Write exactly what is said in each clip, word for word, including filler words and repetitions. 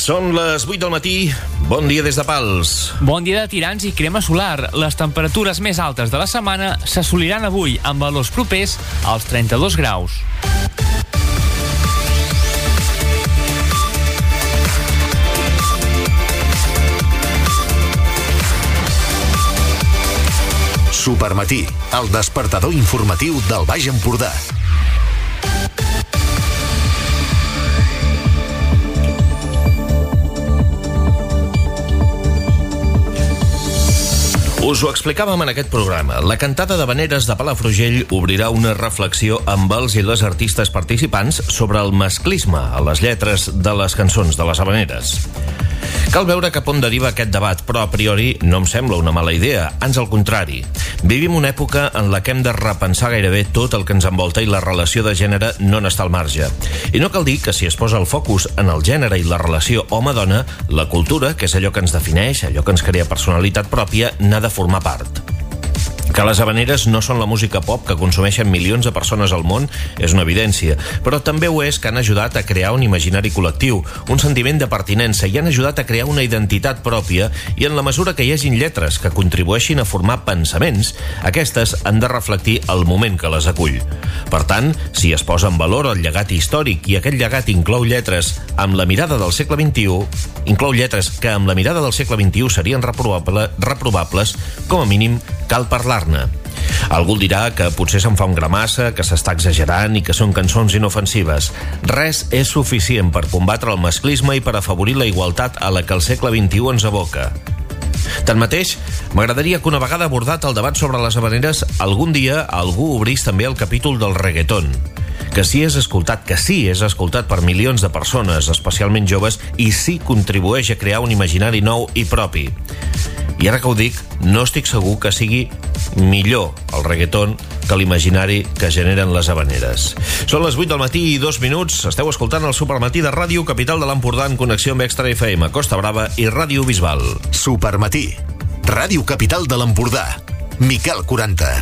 Són les vuit del matí. Bon dia des de Pals. Bon dia de tirants i crema solar. Les temperatures més altes de la setmana s'assoliran avui amb valors propers als trenta-dos graus. Supermatí, el despertador informatiu del Baix Empordà. Us ho explicàvem en aquest programa. La cantada d'havaneres de Palafrugell obrirà una reflexió amb els i les artistes participants sobre el masclisme a les lletres de les cançons de les havaneres. Cal veure cap on deriva aquest debat, però a priori no em sembla una mala idea, ans al contrari. Vivim una època en la que hem de repensar gairebé tot el que ens envolta i la relació de gènere no n'està al marge. I no cal dir que si es posa el focus en el gènere i la relació home-dona, la cultura, que és allò que ens defineix, allò que ens crea personalitat pròpia, n'ha de formar part. Que les havaneres no són la música pop que consumeixen milions de persones al món és una evidència, però també ho és que han ajudat a crear un imaginari col·lectiu, un sentiment de pertinença i han ajudat a crear una identitat pròpia i en la mesura que hi hagin lletres que contribueixin a formar pensaments, aquestes han de reflectir el moment que les acull. Per tant, si es posa en valor el llegat històric i aquest llegat inclou lletres amb la mirada del segle vint-i-u, inclou lletres que amb la mirada del segle vint-i-u serien reprobable, reprobables, com a mínim cal parlar-ne. Algú dirà que potser se'n fa un gramassa, que s'està exagerant i que són cançons inofensives. Res és suficient per combatre el masclisme i per afavorir la igualtat a la que el segle vint-i-u ens aboca. Tanmateix, m'agradaria que una vegada abordat el debat sobre les havaneres, algun dia algú obrís també el capítol del reggaeton, que sí és escoltat, que sí és escoltat per milions de persones, especialment joves, i sí contribueix a crear un imaginari nou i propi. I ara que ho dic, no estic segur que sigui millor el reggaeton que l'imaginari que generen les havaneres. Són les vuit del matí i dos minuts. Esteu escoltant el Supermatí de Ràdio Capital de l'Empordà en connexió amb Extra F M, Costa Brava i Ràdio Bisbal. Supermatí, Ràdio Capital de l'Empordà. Miquel quaranta.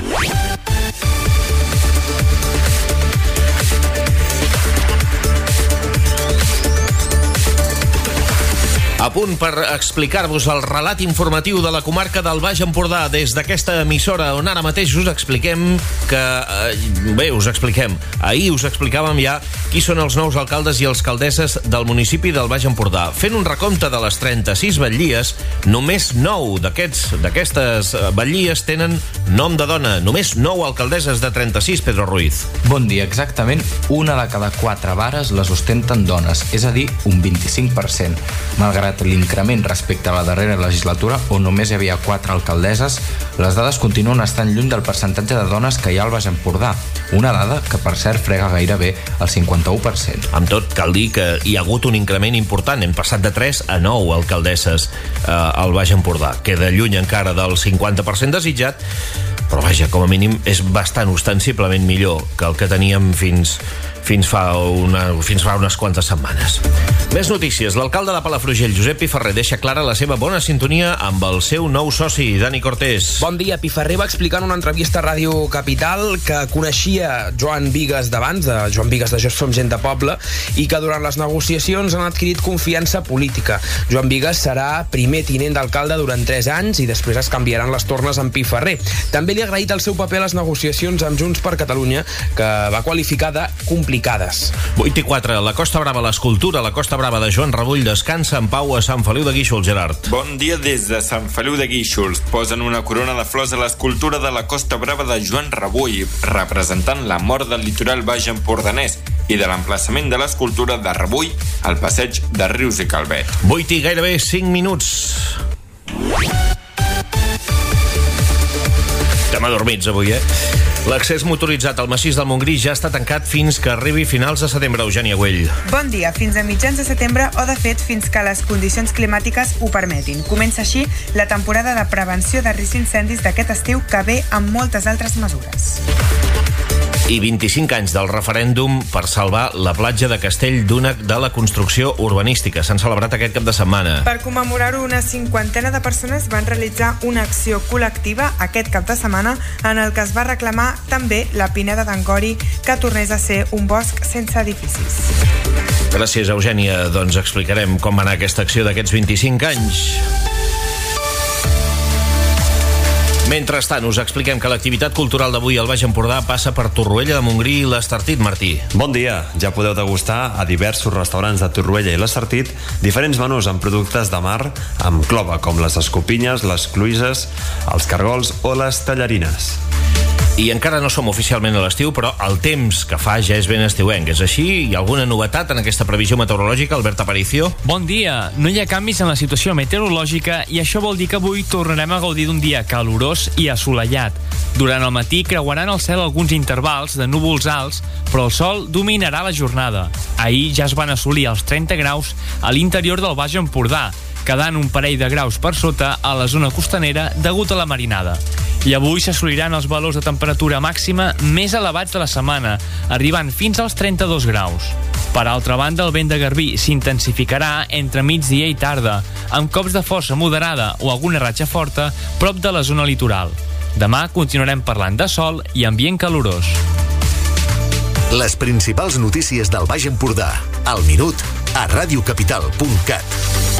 A punt per explicar-vos el relat informatiu de la comarca del Baix Empordà des d'aquesta emissora on ara mateix us expliquem que... Eh, bé, us expliquem. Ahir us explicàvem ja qui són els nous alcaldes i alcaldesses del municipi del Baix Empordà. Fent un recompte de les trenta-sis batllies, només nou d'aquests d'aquestes batllies tenen nom de dona. Només nou alcaldesses de trenta-sis, Pedro Ruiz. Bon dia, exactament una de cada quatre vares les ostenten dones, és a dir, un vint-i-cinc per cent. Malgrat l'increment respecte a la darrera legislatura, on només hi havia quatre alcaldesses, les dades continuen estant lluny del percentatge de dones que hi ha al Baix Empordà, una dada que, per cert, frega gairebé el cinquanta-u per cent. Amb tot, cal dir que hi ha hagut un increment important. Hem passat de tres a nou alcaldesses eh, al Baix Empordà. Queda lluny encara del cinquanta per cent desitjat, però vaja, com a mínim és bastant ostensiblement millor que el que teníem fins... Fins fa, una, fins fa unes quantes setmanes. Més notícies. L'alcalde de Palafrugell, Josep Piferrer, deixa clara la seva bona sintonia amb el seu nou soci, Dani Cortés. Bon dia. Piferrer va explicar en una entrevista a Ràdio Capital que coneixia Joan Bigues d'abans, de Joan Bigues de Just Som Gent de Poble, i que durant les negociacions han adquirit confiança política. Joan Bigues serà primer tinent d'alcalde durant tres anys i després es canviaran les tornes amb Piferrer. També li ha agraït el seu paper a les negociacions amb Junts per Catalunya, que va qualificar de complicades. vuit i quatre. La Costa Brava, l'escultura La Costa Brava de Joan Rebull descansa en pau a Sant Feliu de Guíxols, Gerard. Bon dia des de Sant Feliu de Guíxols. Posen una corona de flors a l'escultura de la Costa Brava de Joan Rebull, representant la mort del litoral baix empordanès i de l'emplaçament de l'escultura de Rebull al passeig de Rius i Calvet. vuit i gairebé cinc minuts. Estem adormits avui, eh? L'accés motoritzat al massís del Montgrí ja està tancat fins que arribi finals de setembre. Eugènia Güell. Bon dia, fins a mitjans de setembre o, de fet, fins que les condicions climàtiques ho permetin. Comença així la temporada de prevenció de risc d'incendis d'aquest estiu, que ve amb moltes altres mesures. I vint-i-cinc anys del referèndum per salvar la platja de Castell d'Únec de la construcció urbanística. S'han celebrat aquest cap de setmana. Per commemorar-ho, una cinquantena de persones van realitzar una acció col·lectiva aquest cap de setmana en el que es va reclamar també la Pineda d'Angori, que tornés a ser un bosc sense edificis. Gràcies, Eugènia. Doncs explicarem com va anar aquesta acció d'aquests vint-i-cinc anys. Mentrestant, us expliquem que l'activitat cultural d'avui al Baix Empordà passa per Torroella de Montgrí i l'Estartit, Martí. Bon dia. Ja podeu degustar a diversos restaurants de Torroella i l'Estartit diferents menús amb productes de mar amb clova, com les escopinyes, les cluïses, els cargols o les tallarines. I encara no som oficialment a l'estiu, però el temps que fa ja és ben estiuenc. És així? Hi ha alguna novetat en aquesta previsió meteorològica, Albert Aparicio? Bon dia. No hi ha canvis en la situació meteorològica i això vol dir que avui tornarem a gaudir d'un dia calorós i assolellat. Durant el matí creuaran el cel alguns intervals de núvols alts, però el sol dominarà la jornada. Ahir ja es van assolir els trenta graus a l'interior del Baix Empordà, quedant un parell de graus per sota a la zona costanera degut a la marinada. I avui s'assoliran els valors de temperatura màxima més elevats de la setmana, arribant fins als trenta-dos graus. Per altra banda, el vent de Garbí s'intensificarà entre migdia i tarda, amb cops de força moderada o alguna ratxa forta prop de la zona litoral. Demà continuarem parlant de sol i ambient calorós. Les principals notícies del Baix Empordà, al minut, a radiocapital punt cat.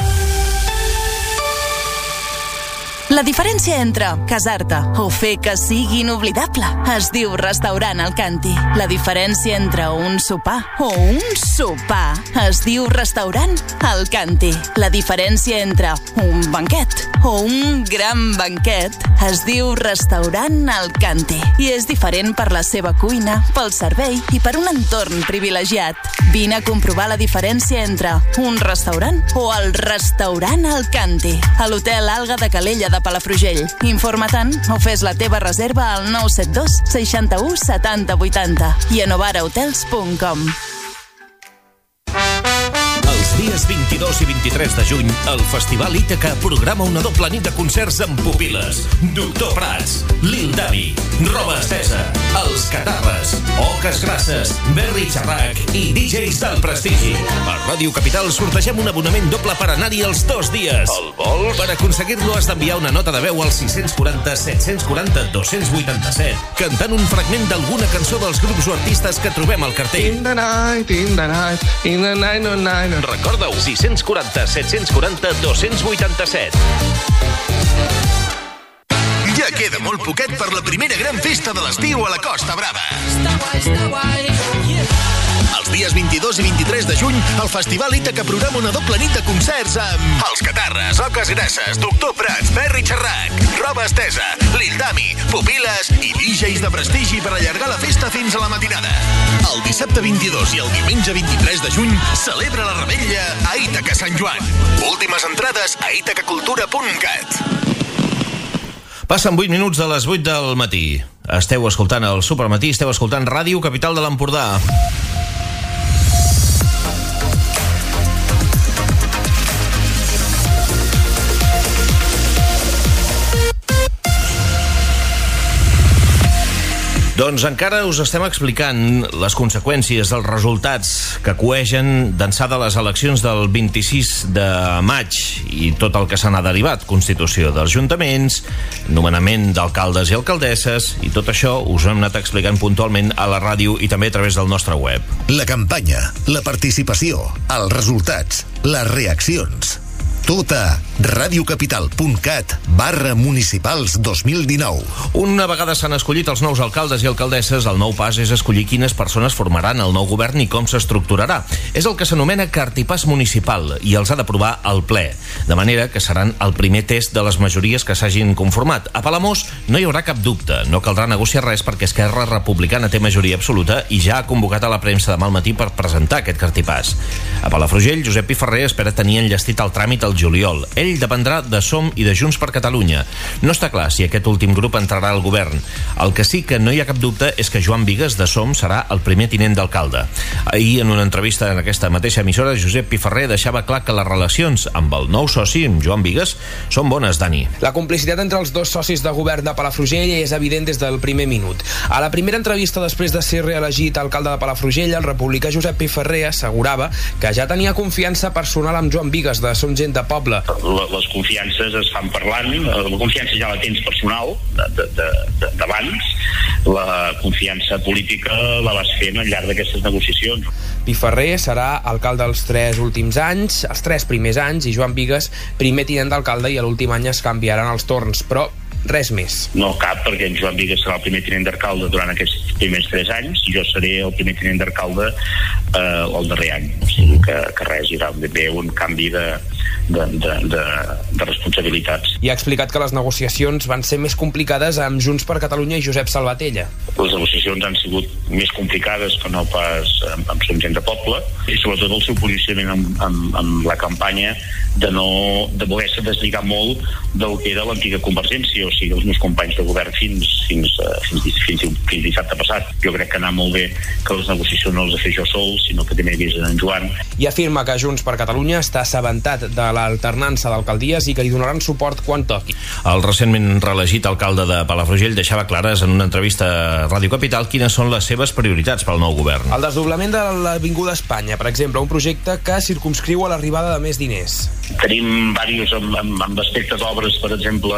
La diferència entre casar-te o fer que sigui inoblidable es diu restaurant Alcanti. La diferència entre un sopar o un sopar es diu restaurant Alcanti. La diferència entre un banquet o un gran banquet es diu restaurant Alcanti. I és diferent per la seva cuina, pel servei i per un entorn privilegiat. Vine a comprovar la diferència entre un restaurant o el restaurant Alcanti. A l'Hotel Alga de Calella de Palafrugell. Informa-te'n o fes la teva reserva al nou set dos seixanta-u setanta vuitanta i a novara hotels punt com. Els dies vint-i-dos i vint-i-tres de juny, el Festival Ítaca programa una doble nit de concerts amb Pupiles, Doctor Prats, Lil Dami, Roba Estesa, Els Catarres, Oques Grasses, Berri Xarrac i D Js del prestigi. A Ràdio Capital sortegem un abonament doble per anar-hi els dos dies. El vols? Per aconseguir-lo has d'enviar una nota de veu al sis quatre zero set quatre zero dos vuit set, cantant un fragment d'alguna cançó dels grups o artistes que trobem al cartell. In the night, in the night, in the night, no night. Recorda-ho, sis quatre zero set quatre zero dos vuit set. Ja queda molt poquet per la primera gran festa de l'estiu a la Costa Brava. Els dies vint-i-dos i vint-i-tres de juny, el Festival Ítaca programa una doble nit de concerts amb Els Catarres, Oques Grasses, Doctor Prats, Berri Xarrac, Roba Estesa, Lil Dami, Pupiles i D Js de prestigi per allargar la festa fins a la matinada. El dissabte vint-i-dos i el diumenge vint-i-tres de juny celebra la revetlla a Ítaca Sant Joan. Últimes entrades a itacacultura punt cat. Passen vuit minuts de les vuit del matí. Esteu escoltant el Supermatí, esteu escoltant Ràdio Capital de l'Empordà. Doncs encara us estem explicant les conseqüències, els resultats que coegen d'ençà de les eleccions del vint-i-sis de maig i tot el que se n'ha derivat, constitució dels ajuntaments, nomenament d'alcaldes i alcaldesses, i tot això us ho hem anat explicant puntualment a la ràdio i també a través del nostre web. La campanya, la participació, els resultats, les reaccions. Tot a radiocapital.cat barra municipals dos mil dinou. Una vegada s'han escollit els nous alcaldes i alcaldesses, el nou pas és escollir quines persones formaran el nou govern i com s'estructurarà. És el que s'anomena cartipàs municipal i els ha d'aprovar el ple. De manera que seran el primer test de les majories que s'hagin conformat. A Palamós no hi haurà cap dubte, no caldrà negociar res perquè Esquerra Republicana té majoria absoluta i ja ha convocat a la premsa demà al matí per presentar aquest cartipàs. A Palafrugell, Josep Piferrer espera tenir enllestit el tràmit al juliol. Ell dependrà de SOM i de Junts per Catalunya. No està clar si aquest últim grup entrarà al govern. El que sí que no hi ha cap dubte és que Joan Bigues de SOM serà el primer tinent d'alcalde. Ahir, en una entrevista en aquesta mateixa emissora, Josep Piferrer deixava clar que les relacions amb el nou soci, amb Joan Bigues, són bones, Dani. La complicitat entre els dos socis de govern de Palafrugell és evident des del primer minut. A la primera entrevista després de ser reelegit alcalde de Palafrugell, el republicà Josep Piferrer assegurava que ja tenia confiança personal amb Joan Bigues de Som Gent de Poble. Les confiances es fan parlant, la confiança ja la tens personal d'abans, la confiança política la vas fent al llarg d'aquestes negociacions. Piferrer serà alcalde els tres últims anys, els tres primers anys, i Joan Bigues primer tinent d'alcalde, i a l'últim any es canviaran els torns, però res més. No cap, perquè en Joan Bigues serà el primer tinent d'alcalde durant aquests primers tres anys i jo seré el primer tinent d'alcalde eh, el darrer any. O sigui que, que res, hi haurà bé un canvi de, de, de, de, de responsabilitats. I ha explicat que les negociacions van ser més complicades amb Junts per Catalunya i Josep Salvatella. Les negociacions han sigut més complicades que no pas amb, amb Som Gent de Poble, i sobretot el seu posicionament amb, amb, amb la campanya de no de voler-se deslligar molt del que era l'antiga Convergència, o sigui, els meus companys de govern fins, fins, fins, fins, fins dissabte passat. Jo crec que anà molt bé que les negociacions no les he fet jo sol, sinó que també hi hagués en Joan. I afirma que Junts per Catalunya està assabentat de l'alternança d'alcaldies i que li donaran suport quan toqui. El recentment reelegit alcalde de Palafrugell deixava clares en una entrevista a Ràdio Capital quines són les seves prioritats pel nou govern. El desdoblament de l'Avinguda Espanya, per exemple, un projecte que circumscriu a l'arribada de més diners. Tenim diversos amb, amb, amb aspectes d'obres, per exemple,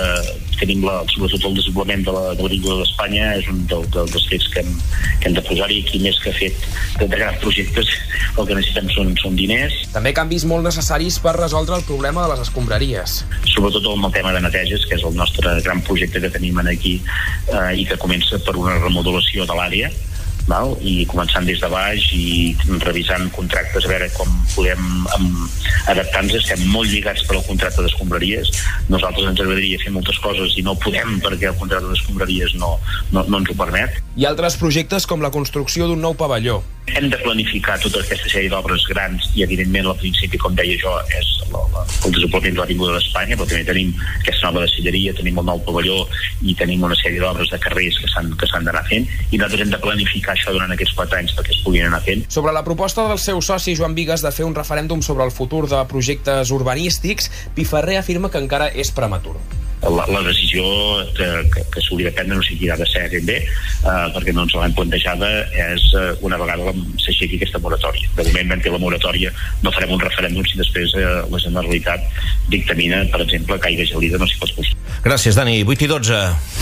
tenim la, sobretot el desdoblament de l'Avinguda d'Espanya, és un del, del, dels fets que hem, que hem de posar-hi. Aquí més que fet de, de grans projectes, el que necessitem són, són diners. També canvis molt necessaris per resoldre el problema de les escombraries. Sobretot el tema de neteges, que és el nostre gran projecte que tenim aquí eh, i que comença per una remodelació de l'àrea, val? I començant des de baix i revisant contractes a veure com podem adaptar-nos. Estem molt lligats per al contracte d'escombraries. Nosaltres ens agradaria fer moltes coses i no podem perquè el contracte d'escombraries no, no, no ens ho permet. I altres projectes com la construcció d'un nou pavelló. Hem de planificar tota aquesta sèrie d'obres grans i, evidentment, al principi, com deia jo, és la, la, el desenvolupament de l'Avinguda d'Espanya, però també tenim aquesta nova desilleria, tenim el nou pavelló i tenim una sèrie d'obres de carrers que s'han que s'han d'anar fent, i nosaltres hem de planificar això durant aquests quatre anys perquè es puguin anar fent. Sobre la proposta del seu soci Joan Bigues de fer un referèndum sobre el futur de projectes urbanístics, Piferrer afirma que encara és prematur. La, la decisió que, que, que s'hauria de prendre no sé qui ha de ser ben bé, eh, perquè no ens l'hem plantejada, és eh, una vegada s'aixequi aquesta moratòria. De moment vam fer la moratòria, no farem un referèndum si després eh, la Generalitat dictamina, per exemple, que aigua gelida no s'hi pot posar. Gràcies, Dani. vuit i dotze.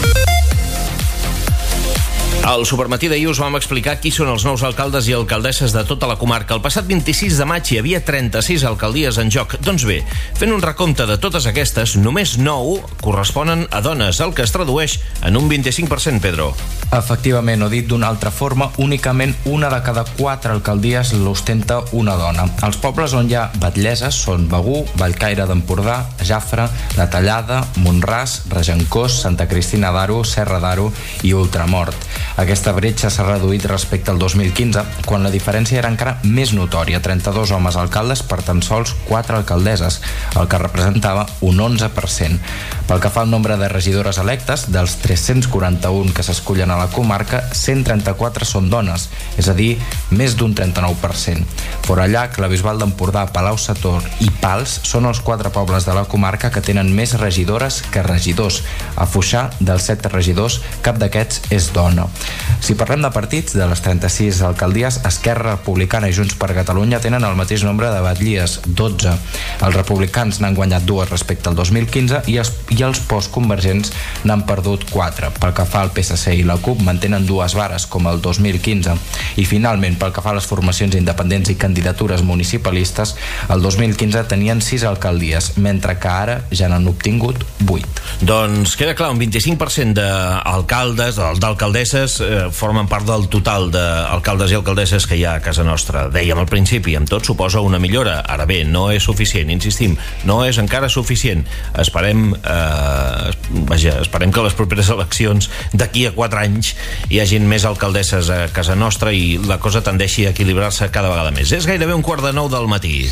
Al Supermatí d'ahir us vam explicar qui són els nous alcaldes i alcaldesses de tota la comarca. El passat vint-i-sis de maig hi havia trenta-sis alcaldies en joc. Doncs bé, fent un recompte de totes aquestes, només nou corresponen a dones, el que es tradueix en un vint-i-cinc per cent, Pedro. Efectivament, o dit d'una altra forma, únicament una de cada quatre alcaldies l'ostenta una dona. Els pobles on hi ha batlleses són Begur, Bellcaire d'Empordà, Jafre, La Tallada, Montràs, Regencós, Santa Cristina d'Aro, Serra d'Aro i Ultramort. Aquesta bretxa s'ha reduït respecte al dos mil quinze, quan la diferència era encara més notòria, trenta-dos homes alcaldes per tan sols quatre alcaldesses, el que representava un onze per cent. Pel que fa al nombre de regidores electes, dels tres-cents quaranta-un que s'escullen a la comarca, cent trenta-quatre són dones, és a dir, més d'un trenta-nou per cent. Forallac, la Bisbal d'Empordà, Palau-sator i Pals són els quatre pobles de la comarca que tenen més regidores que regidors. A Foixà, dels set regidors, cap d'aquests és dona. Si parlem de partits, de les trenta-sis alcaldies, Esquerra Republicana i Junts per Catalunya tenen el mateix nombre de batllies, dotze. Els republicans n'han guanyat dues respecte al dos mil quinze i els, i els postconvergents n'han perdut quatre. Pel que fa al P S C i la CUP, mantenen dues vares, com el dos mil quinze. I finalment, pel que fa a les formacions independents i candidatures municipalistes, el dos mil quinze tenien sis alcaldies, mentre que ara ja n'han obtingut vuit. Doncs queda clar, un vint-i-cinc per cent d'alcaldes, d'alcaldesses elles eh, formen part del total d'alcaldes i alcaldesses que hi ha a casa nostra. Dèiem al principi, amb tot suposa una millora. Ara bé, no és suficient, insistim, no és encara suficient. Esperem, eh, vaja, esperem que les properes eleccions d'aquí a quatre anys hi hagin més alcaldesses a casa nostra i la cosa tendeixi a equilibrar-se cada vegada més. És gairebé un quart de nou del matí.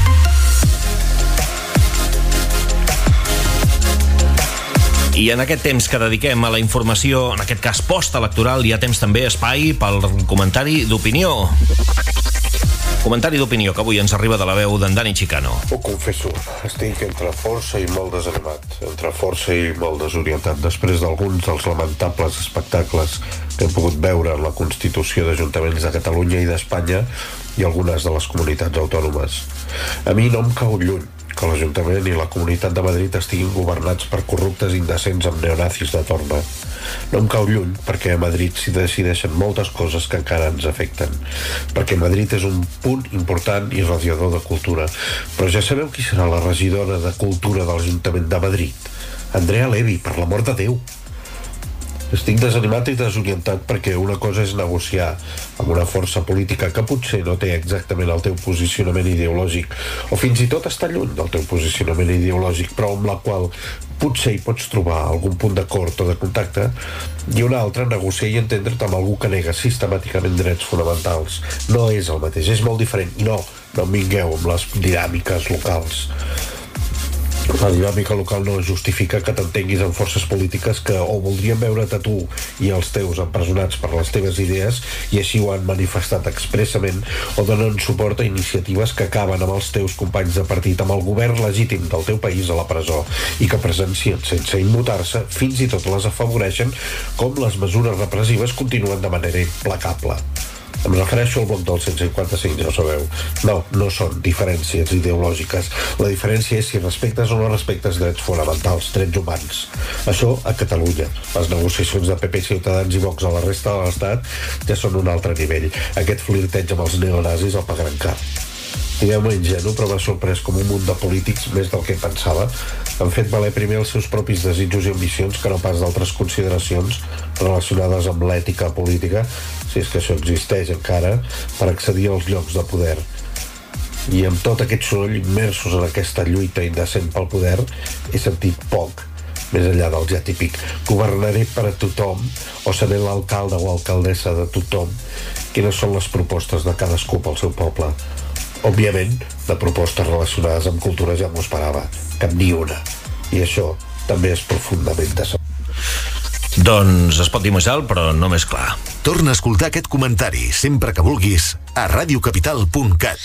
I en aquest temps que dediquem a la informació, en aquest cas post-electoral, hi ha temps també espai pel comentari d'opinió. Comentari d'opinió que avui ens arriba de la veu d'en Dani Chicano. Ho confesso, estic entre força i molt desanimat, entre força i molt desorientat, després d'alguns dels lamentables espectacles que hem pogut veure en la Constitució d'Ajuntaments de Catalunya i d'Espanya i algunes de les comunitats autònomes. A mi no em cau lluny que l'Ajuntament i la Comunitat de Madrid estiguin governats per corruptes indecents amb neonazis de torna. No em cau lluny perquè a Madrid s'hi decideixen moltes coses que encara ens afecten, perquè Madrid és un punt important i radiador de cultura. Però ja sabeu qui serà la regidora de Cultura de l'Ajuntament de Madrid? Andrea Levy, per l'amor de Déu. Estic desanimat i desorientat perquè una cosa és negociar amb una força política que potser no té exactament el teu posicionament ideològic o fins i tot està lluny del teu posicionament ideològic, però amb la qual potser hi pots trobar algun punt d'acord o de contacte, i una altra negociar i entendre't amb algú que nega sistemàticament drets fonamentals. No és el mateix, és molt diferent. I no, no em vingueu amb les dinàmiques locals. La dinàmica local no justifica que t'entenguis amb forces polítiques que o voldrien veure't a tu i els teus empresonats per les teves idees i així ho han manifestat expressament, o donen suport a iniciatives que acaben amb els teus companys de partit, amb el govern legítim del teu país a la presó i que presencien sense immutar-se, fins i tot les afavoreixen, com les mesures repressives continuen de manera implacable. Em refereixo al bloc del cent cinquanta-cinc, ja ho sabeu. No, no són diferències ideològiques. La diferència és si respectes o no respectes drets fonamentals, drets humans. Això a Catalunya. Les negociacions de P P, Ciutadans i Vox a la resta de l'Estat ja són un altre nivell. Aquest flirteig amb els neonazis el pagaran car. Digueu-me ingenu, però m'ha sorprès com un munt de polítics, més del que pensava, han fet valer primer els seus propis desitjos i ambicions que no pas d'altres consideracions relacionades amb l'ètica política, si és que això existeix encara, per accedir als llocs de poder. I amb tot aquest soroll, immersos en aquesta lluita indecent pel poder, he sentit poc, més enllà del ja típic governaré per a tothom o seré l'alcalde o alcaldessa de tothom. Quines són les propostes de cadascú pel seu poble? Òbviament, de propostes relacionades amb cultura ja m'ho esperava, cap ni una. I això també és profundament decebedor. Doncs es pot dir més alt, però no més clar. Torna a escoltar aquest comentari sempre que vulguis a radiocapital punt cat.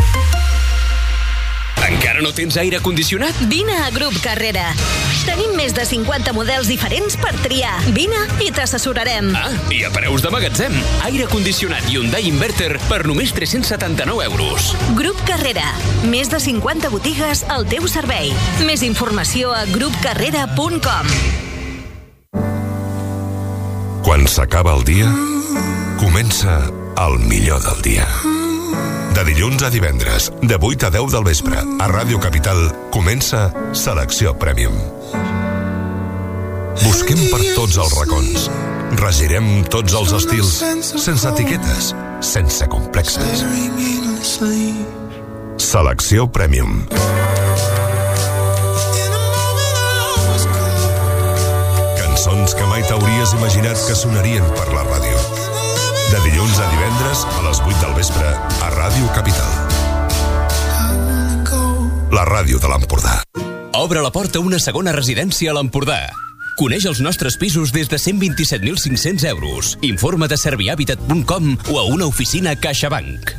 Encara no tens aire condicionat? Vine a Grup Carrera. Tenim més de cinquanta models diferents per triar. Vine i t'assessorarem. Ah, i a preus de magatzem. Aire condicionat Hyundai Inverter per només tres-cents setanta-nou euros. Grup Carrera. Més de cinquanta botigues al teu servei. Més informació a grup carrera punt com. Quan s'acaba el dia, comença el millor del dia. De dilluns a divendres, de vuit a deu del vespre, a Ràdio Capital, comença Selecció Premium. Busquem per tots els racons. Regirem tots els estils, sense etiquetes, sense complexes. Selecció Premium. Cançons que mai t'hauries imaginat que sonarien per la ràdio. De dilluns a divendres, a les vuit del vespre, a Ràdio Capital. La ràdio de l'Empordà. Obre la porta a una segona residència a l'Empordà. Coneix els nostres pisos des de cent vint-i-set mil cinc-cents euros. Informa't a servihabitat punt com o a una oficina CaixaBank.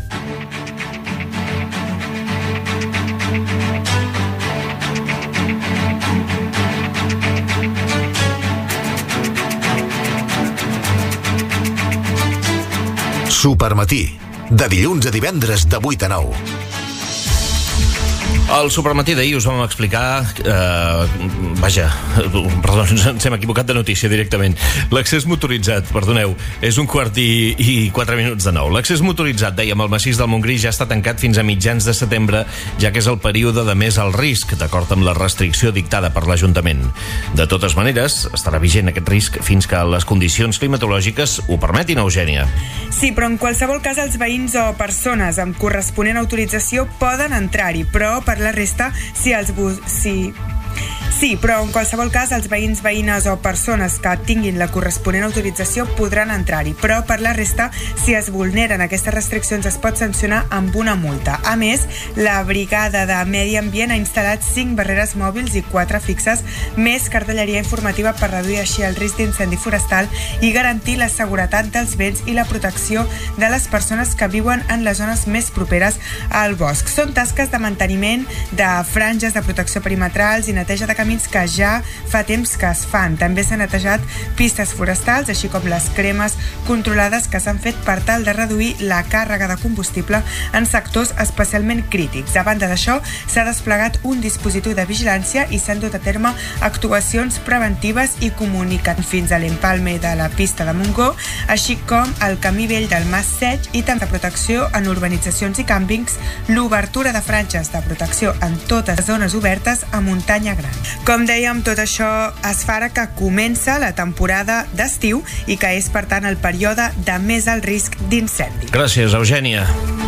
Supermatí, de dilluns a divendres de vuit a nou. Al Supermatí d'ahir us vam explicar eh, vaja, perdó, ens hem equivocat de notícia directament. L'accés motoritzat, perdoneu, és un quart i, i quatre minuts de nou. L'accés motoritzat, dèiem, al massís del Montgrí ja està tancat fins a mitjans de setembre, ja que és el període de més alt risc, d'acord amb la restricció dictada per l'Ajuntament. De totes maneres, estarà vigent aquest risc fins que les condicions climatològiques ho permetin, Eugènia. Sí, però en qualsevol cas els veïns o persones amb corresponent autorització poden entrar-hi, però per la resta, si els bus... si... Sí, però en qualsevol cas els veïns, veïnes o persones que tinguin la corresponent autorització podran entrar-hi, però per la resta, si es vulneren aquestes restriccions es pot sancionar amb una multa. A més, la Brigada de Medi Ambient ha instal·lat cinc barreres mòbils i quatre fixes, més cartelleria informativa per reduir així el risc d'incendi forestal i garantir la seguretat dels béns i la protecció de les persones que viuen en les zones més properes al bosc. Són tasques de manteniment de franges de protecció perimetrals i neteja de camins que ja fa temps que es fan. També s'han netejat pistes forestals, així com les cremes controlades que s'han fet per tal de reduir la càrrega de combustible en sectors especialment crítics. A banda d'això, s'ha desplegat un dispositiu de vigilància i s'han dut a terme actuacions preventives i comunicat fins a l'empalme de la pista de Montgó, així com el camí vell del Mas Seig i també de protecció en urbanitzacions i càmpings, l'obertura de franges de protecció en totes les zones obertes a muntanya gran. Com dèiem, tot això es fa ara que comença la temporada d'estiu i que és, per tant, el període de més alt risc d'incendi. Gràcies, Eugènia.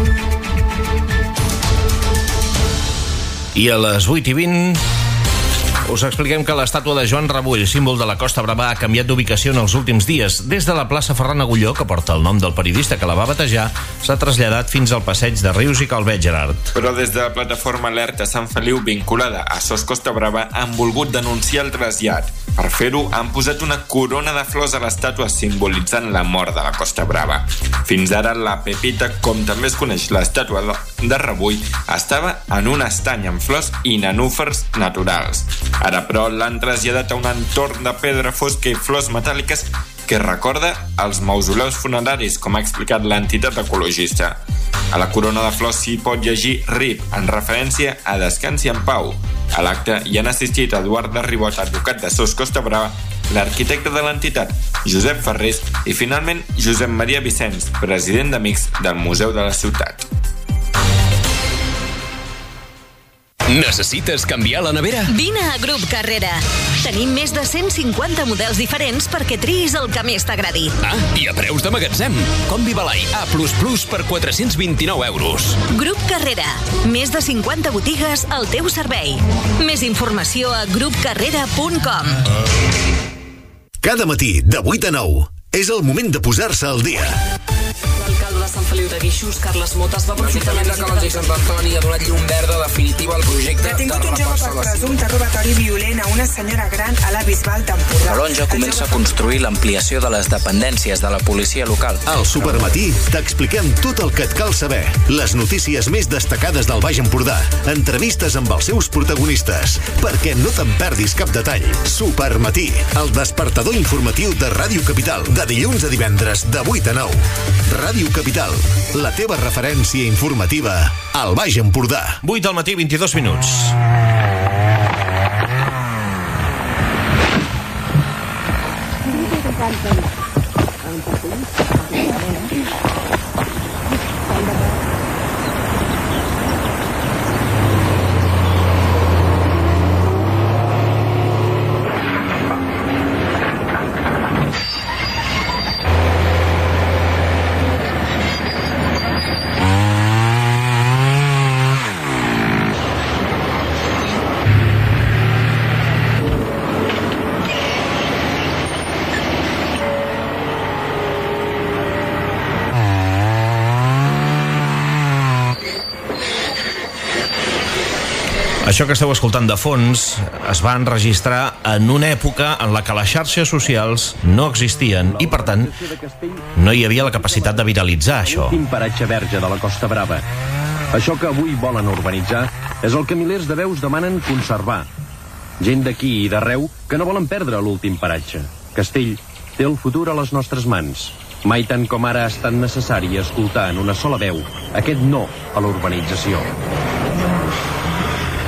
I a les vuit i vint us expliquem que l'estàtua de Joan Rebull, símbol de la Costa Brava, ha canviat d'ubicació en els últims dies. Des de la plaça Ferran Agulló, que porta el nom del periodista que la va batejar, s'ha traslladat fins al passeig de Rius i Calvet, Gerard. Però des de la plataforma Alerta Sant Feliu, vinculada a S O S Costa Brava, han volgut denunciar el trasllat. Per fer-ho, han posat una corona de flors a l'estàtua simbolitzant la mort de la Costa Brava. Fins ara, la Pepita, com també es coneix l'estàtua de Rebull, estava en un estany amb flors i nenúfars naturals. Ara, però, l'han traslladat a un entorn de pedra fosca i flors metàl·liques que recorda els mausoleus funeraris, com ha explicat l'entitat ecologista. A la corona de flors s'hi pot llegir R I P, en referència a Descansi en Pau. A l'acte hi han assistit Eduard de Ribot, advocat de S O S Costa Brava, l'arquitecte de l'entitat, Josep Ferrés, i finalment Josep Maria Vicenç, president d'Amics del Museu de la Ciutat. Necessites canviar la nevera? Vine a Grup Carrera. Tenim més de cent cinquanta models diferents perquè triïs el que més t'agradi. Ah, i a preus de magatzem. Combi Balai A plus plus per quatre-cents vint-i-nou euros. Grup Carrera. Més de cinquanta botigues al teu servei. Més informació a grup carrera punt com. Cada matí, de vuit a nou, és el moment de posar-se al dia. L'alcalde de Sant Feliu de Guíxols, Carles Motes, va aprofitar la visita de Sant Antoni ha donat llum verda definitiva al projecte. Detingut un jove per presumpte robatori violent a una senyora gran a la Bisbal d'Empordà. Calonja comença a construir l'ampliació de les dependències de la policia local. Al Supermatí t'expliquem tot el que et cal saber. Les notícies més destacades del Baix Empordà. Entrevistes amb els seus protagonistes. Perquè no te'n perdis cap detall. Supermatí, el despertador informatiu de Ràdio Capital. De dilluns a divendres, de vuit a nou. Ràdio Capital, la teva referència informativa al Baix Empordà. vuit del matí, vint-i-dos minuts. Això que esteu escoltant de fons es va enregistrar en una època en la que les xarxes socials no existien i, per tant, no hi havia la capacitat de viralitzar això. L'últim paratge verge de la Costa Brava. Això que avui volen urbanitzar és el que milers de veus demanen conservar. Gent d'aquí i d'arreu que no volen perdre l'últim paratge. Castell té el futur a les nostres mans. Mai tant com ara ha estat necessari escoltar en una sola veu aquest no a la urbanització.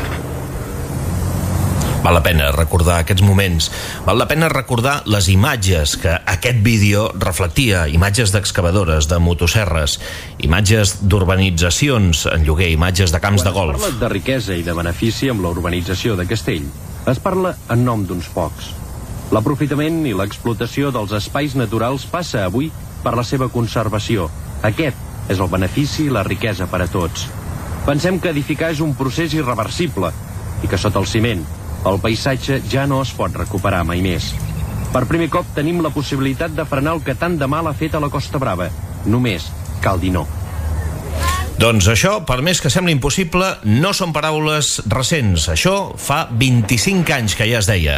Val la pena recordar aquests moments. Val la pena recordar les imatges que aquest vídeo reflectia, imatges d'excavadores, de motosserres, imatges d'urbanitzacions en lloguer, imatges de camps de golf. Quan es parla de riquesa i de benefici amb la urbanització de Castell, es parla en nom d'uns pocs. L'aprofitament i l'explotació dels espais naturals passa avui per la seva conservació. Aquest és el benefici i la riquesa per a tots. Pensem que edificar és un procés irreversible i que sota el ciment el paisatge ja no es pot recuperar mai més. Per primer cop tenim la possibilitat de frenar el que tant de mal ha fet a la Costa Brava. Només cal dir no. Doncs això, per més que sembli impossible, no són paraules recents. Això fa vint-i-cinc anys que ja es deia.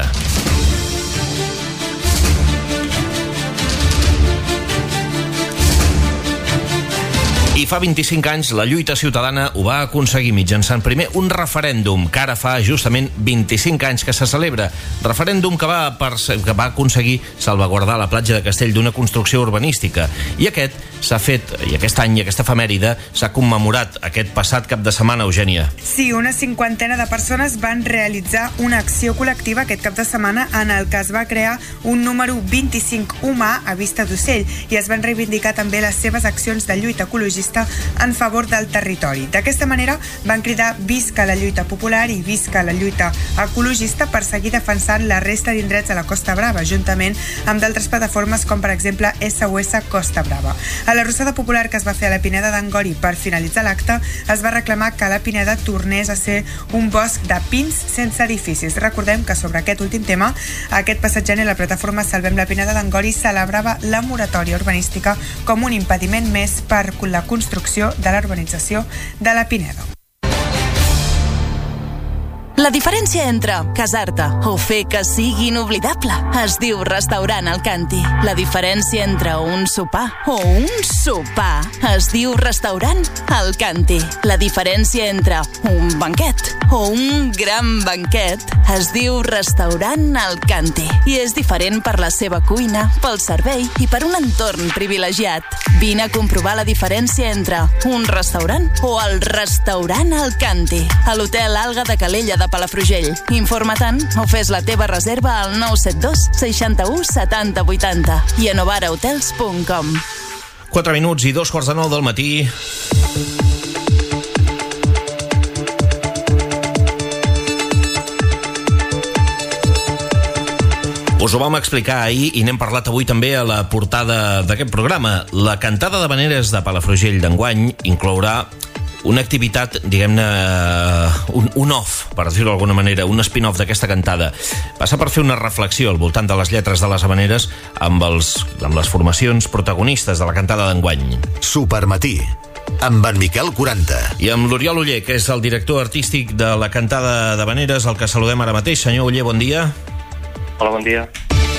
I fa vint-i-cinc anys la lluita ciutadana ho va aconseguir mitjançant primer un referèndum que ara fa justament vint-i-cinc anys que se celebra. Referèndum que va, per, que va aconseguir salvaguardar la platja de Castell d'una construcció urbanística. I aquest s'ha fet, i aquest any, aquesta efemèride, s'ha commemorat aquest passat cap de setmana, Eugènia. Sí, una cinquantena de persones van realitzar una acció col·lectiva aquest cap de setmana en el que es va crear un número vint-i-cinc humà a Vista d'Ocell i es van reivindicar també les seves accions de lluita ecologista en favor del territori. D'aquesta manera van cridar visca la lluita popular i visca la lluita ecologista per seguir defensant la resta d'indrets a la Costa Brava, juntament amb d'altres plataformes com per exemple S O S Costa Brava. A la rossada popular que es va fer a la Pineda d'Angori per finalitzar l'acte es va reclamar que la Pineda tornés a ser un bosc de pins sense edificis. Recordem que sobre aquest últim tema, aquest passat gener la plataforma Salvem la Pineda d'Angori celebrava la moratòria urbanística com un impediment més per la construcció de la urbanització de la Pineda. La diferència entre casar-te o fer que sigui inoblidable es diu restaurant Alcanti. La diferència entre un sopar o un sopar es diu restaurant Alcanti. La diferència entre un banquet o un gran banquet es diu restaurant Alcanti. I és diferent per la seva cuina, pel servei i per un entorn privilegiat. Vine a comprovar la diferència entre un restaurant o el restaurant Alcanti. A l'Hotel Alga de Calella de Palafrugell. Informa-te'n o fes la teva reserva al nou set dos seixanta-u setanta vuitanta i a novara hotels punt com. quatre minuts i dos quarts de nou del matí. Us ho vam explicar ahir i n'hem parlat avui també a la portada d'aquest programa. La cantada d'havaneres de Palafrugell d'enguany inclourà una activitat, diguem-ne, un, un off, per dir-ho d'alguna manera, un spin-off d'aquesta cantada. Passa per fer una reflexió al voltant de les lletres de les havaneres amb, els, amb les formacions protagonistes de la cantada d'enguany. Supermatí, amb en Miquel quaranta. I amb l'Oriol Oller, que és el director artístic de la cantada d'havaneres, el que saludem ara mateix. Senyor Oller, bon dia. Hola, bon dia.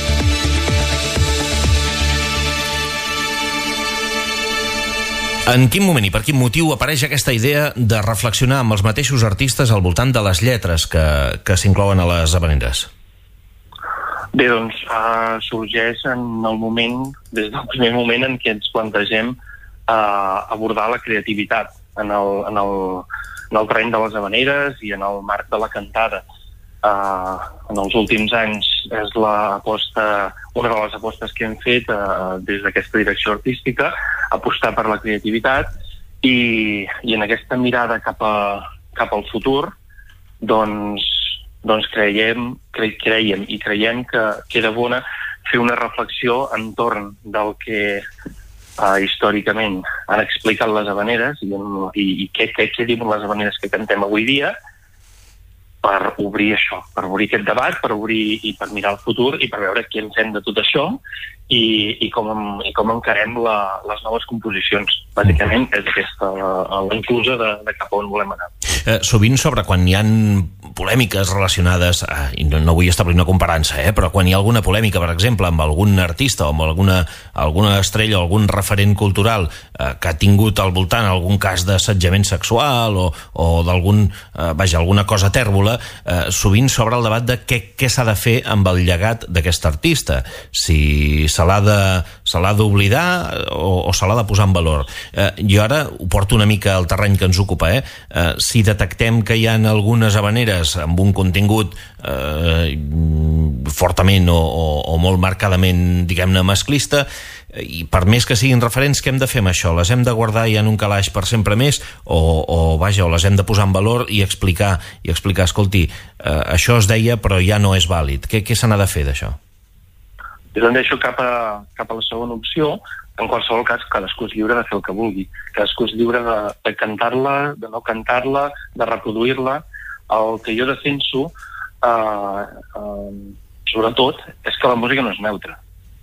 En quin moment i per quin motiu apareix aquesta idea de reflexionar amb els mateixos artistes al voltant de les lletres que, que s'inclouen a les havaneres? Bé, doncs, uh, sorgeix en el moment, des del primer moment en què ens plantegem uh, abordar la creativitat en el, en, el, en el terreny de les havaneres i en el marc de la cantada. Uh, en els últims anys és l'aposta, una de les apostes que hem fet uh, des d'aquesta direcció artística, apostar per la creativitat i, i en aquesta mirada cap, a, cap al futur doncs, doncs creiem, cre, creiem i creiem que, que era bona fer una reflexió entorn del que uh, històricament han explicat les havaneres i, i, i què, què, què diuen les havaneres que cantem avui dia, per obrir això, per obrir aquest debat, per obrir i per mirar el futur i per veure què en fem de tot això i, i, com, i com encarem la, les noves composicions. Bàsicament és aquesta la, la inclusa de, de cap on volem anar. Eh, sovint sobre quan hi ha polèmiques relacionades, eh, i no, no vull establir una comparança, eh, però quan hi ha alguna polèmica, per exemple, amb algun artista o amb alguna, alguna estrella o algun referent cultural eh, que ha tingut al voltant algun cas d'assetjament sexual o, o d'algun, eh, vaja, alguna cosa tèrbola, eh, sovint s'obre el debat de què, què s'ha de fer amb el llegat d'aquest artista. Si se l'ha de, se l'ha d'oblidar o, o se l'ha de posar en valor. Eh, jo ara ho porto una mica al terreny que ens ocupa, eh? Eh, si detectem que hi ha algunes habaneres amb un contingut eh, fortament o, o, o molt marcadament, diguem-ne, masclista, i per més que siguin referents, què hem de fer amb això? Les hem de guardar ja en un calaix per sempre més o, o vaja, o les hem de posar en valor i explicar, i explicar escolti, eh, això es deia però ja no és vàlid. Què, què se n'ha de fer d'això? Jo em deixo cap a, cap a la segona opció. En qualsevol cas, cadascú és lliure de fer el que vulgui. Cadascú és lliure de, de cantar-la, de no cantar-la, de reproduir-la. El que jo defenso, eh, eh, sobretot, és que la música no és neutra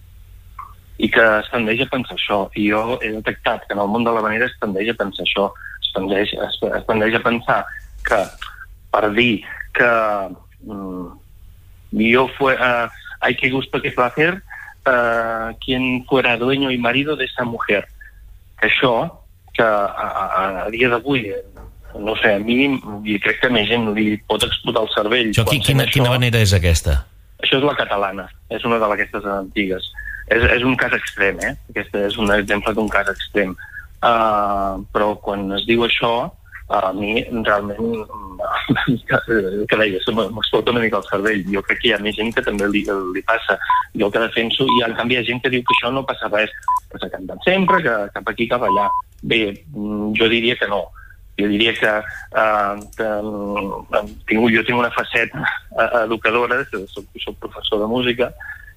i que es tendeix a pensar això, i jo he detectat que en el món de l'habanera es tendeix a pensar això, es tendeix, es, es tendeix a pensar que per dir que mm, yo fuera, uh, hay que gusto que placer uh, quien fuera dueño y marido de esa mujer, que això que a, a, a dia d'avui no sé, a mi i crec que a més gent li pot explotar el cervell. Això, quina, quina manera és aquesta? Això és la catalana, és una de aquestes antigues. És, és un cas extrem, eh? Aquest és un exemple d'un cas extrem. Uh, però quan es diu això, a mi realment que deia, m'explota una mica el cervell. Jo crec que hi ha més gent que també li, li passa. Jo el que defenso, i en canvi hi ha gent que diu que això no passa res, que s'ha cantat sempre, que cap aquí, cap allà. Bé, jo diria que no. Jo diria que, uh, que uh, tinc, jo tinc una faceta educadora, soc, soc professor de música,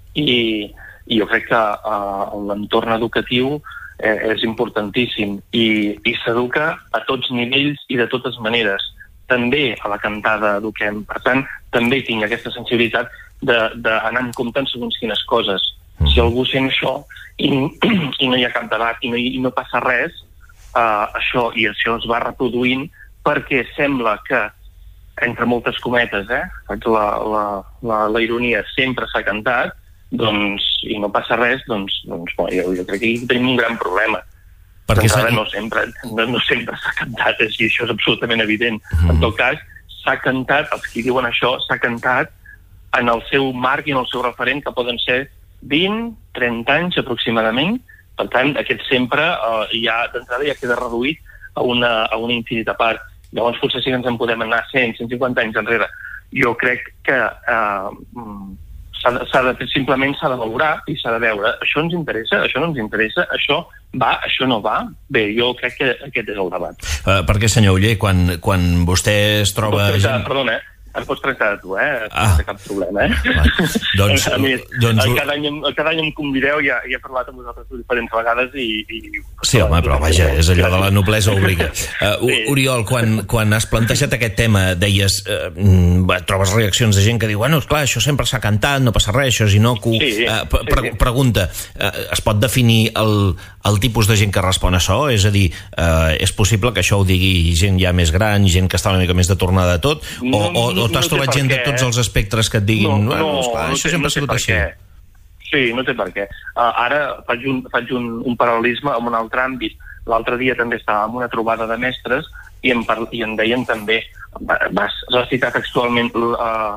i i jo crec que uh, l'entorn educatiu eh, és importantíssim i, i s'educa a tots nivells i de totes maneres. També a la cantada eduquem. Per tant, també tinc aquesta sensibilitat d'anar en compte en segons quines coses. Si algú sent això i, i no hi ha cap debat i no, i no passa res, uh, això i això es va reproduint perquè sembla que, entre moltes cometes, eh, faig la, la, la, la ironia, sempre s'ha cantat, doncs, i no passa res, doncs, doncs bueno, jo, jo crec que aquí tenim un gran problema. Perquè encara no sempre, no, no sempre s'ha cantat, és, i això és absolutament evident. Mm. En tot cas, s'ha cantat, els que diuen això, s'ha cantat en el seu marc i en el seu referent, que poden ser vint, trenta anys aproximadament. Per tant, aquest sempre, eh, ja d'entrada ja queda reduït a una, a una infinita part. Llavors potser sí que ens en podem anar cent, cent cinquanta anys enrere. Jo crec que eh, s'ha de, s'ha de, simplement s'ha de valorar i s'ha de veure, això ens interessa, això no ens interessa, això va, això no va. Bé, jo crec que aquest és el debat. Uh, perquè, senyor Oller, quan, quan vostè es troba... Tractar, gent... Perdona, eh? Em pots tractar de tu, eh? Ah. No té cap problema, eh? Va. Doncs, a mi, doncs... Cada, any, cada any em convideu i ja, ja he parlat amb vosaltres diferents vegades i... i... Sí, home, però vaja, és allò de la noblesa obliga. Uh, sí. Oriol, quan, quan has plantejat aquest tema, deies, uh, trobes reaccions de gent que diu, bueno, esclar, això sempre s'ha cantat, no passa res, això és inocu. Sí, uh, pre sí, sí. Pregunta, uh, es pot definir el, el tipus de gent que respon a això? És a dir, uh, és possible que això ho digui gent ja més gran, gent que està una mica més de tornada a tot? O, no, o, o t'has no trobat gent de tots els espectres que et diguin, no, bueno, no, esclar, no això té, sempre no ha sigut així? Què. Sí, no té per què. Uh, ara faig un, faig un, un paral·lelisme amb un altre àmbit. L'altre dia també estava en una trobada de mestres i em, par i em deien també, vas, has citat textualment uh,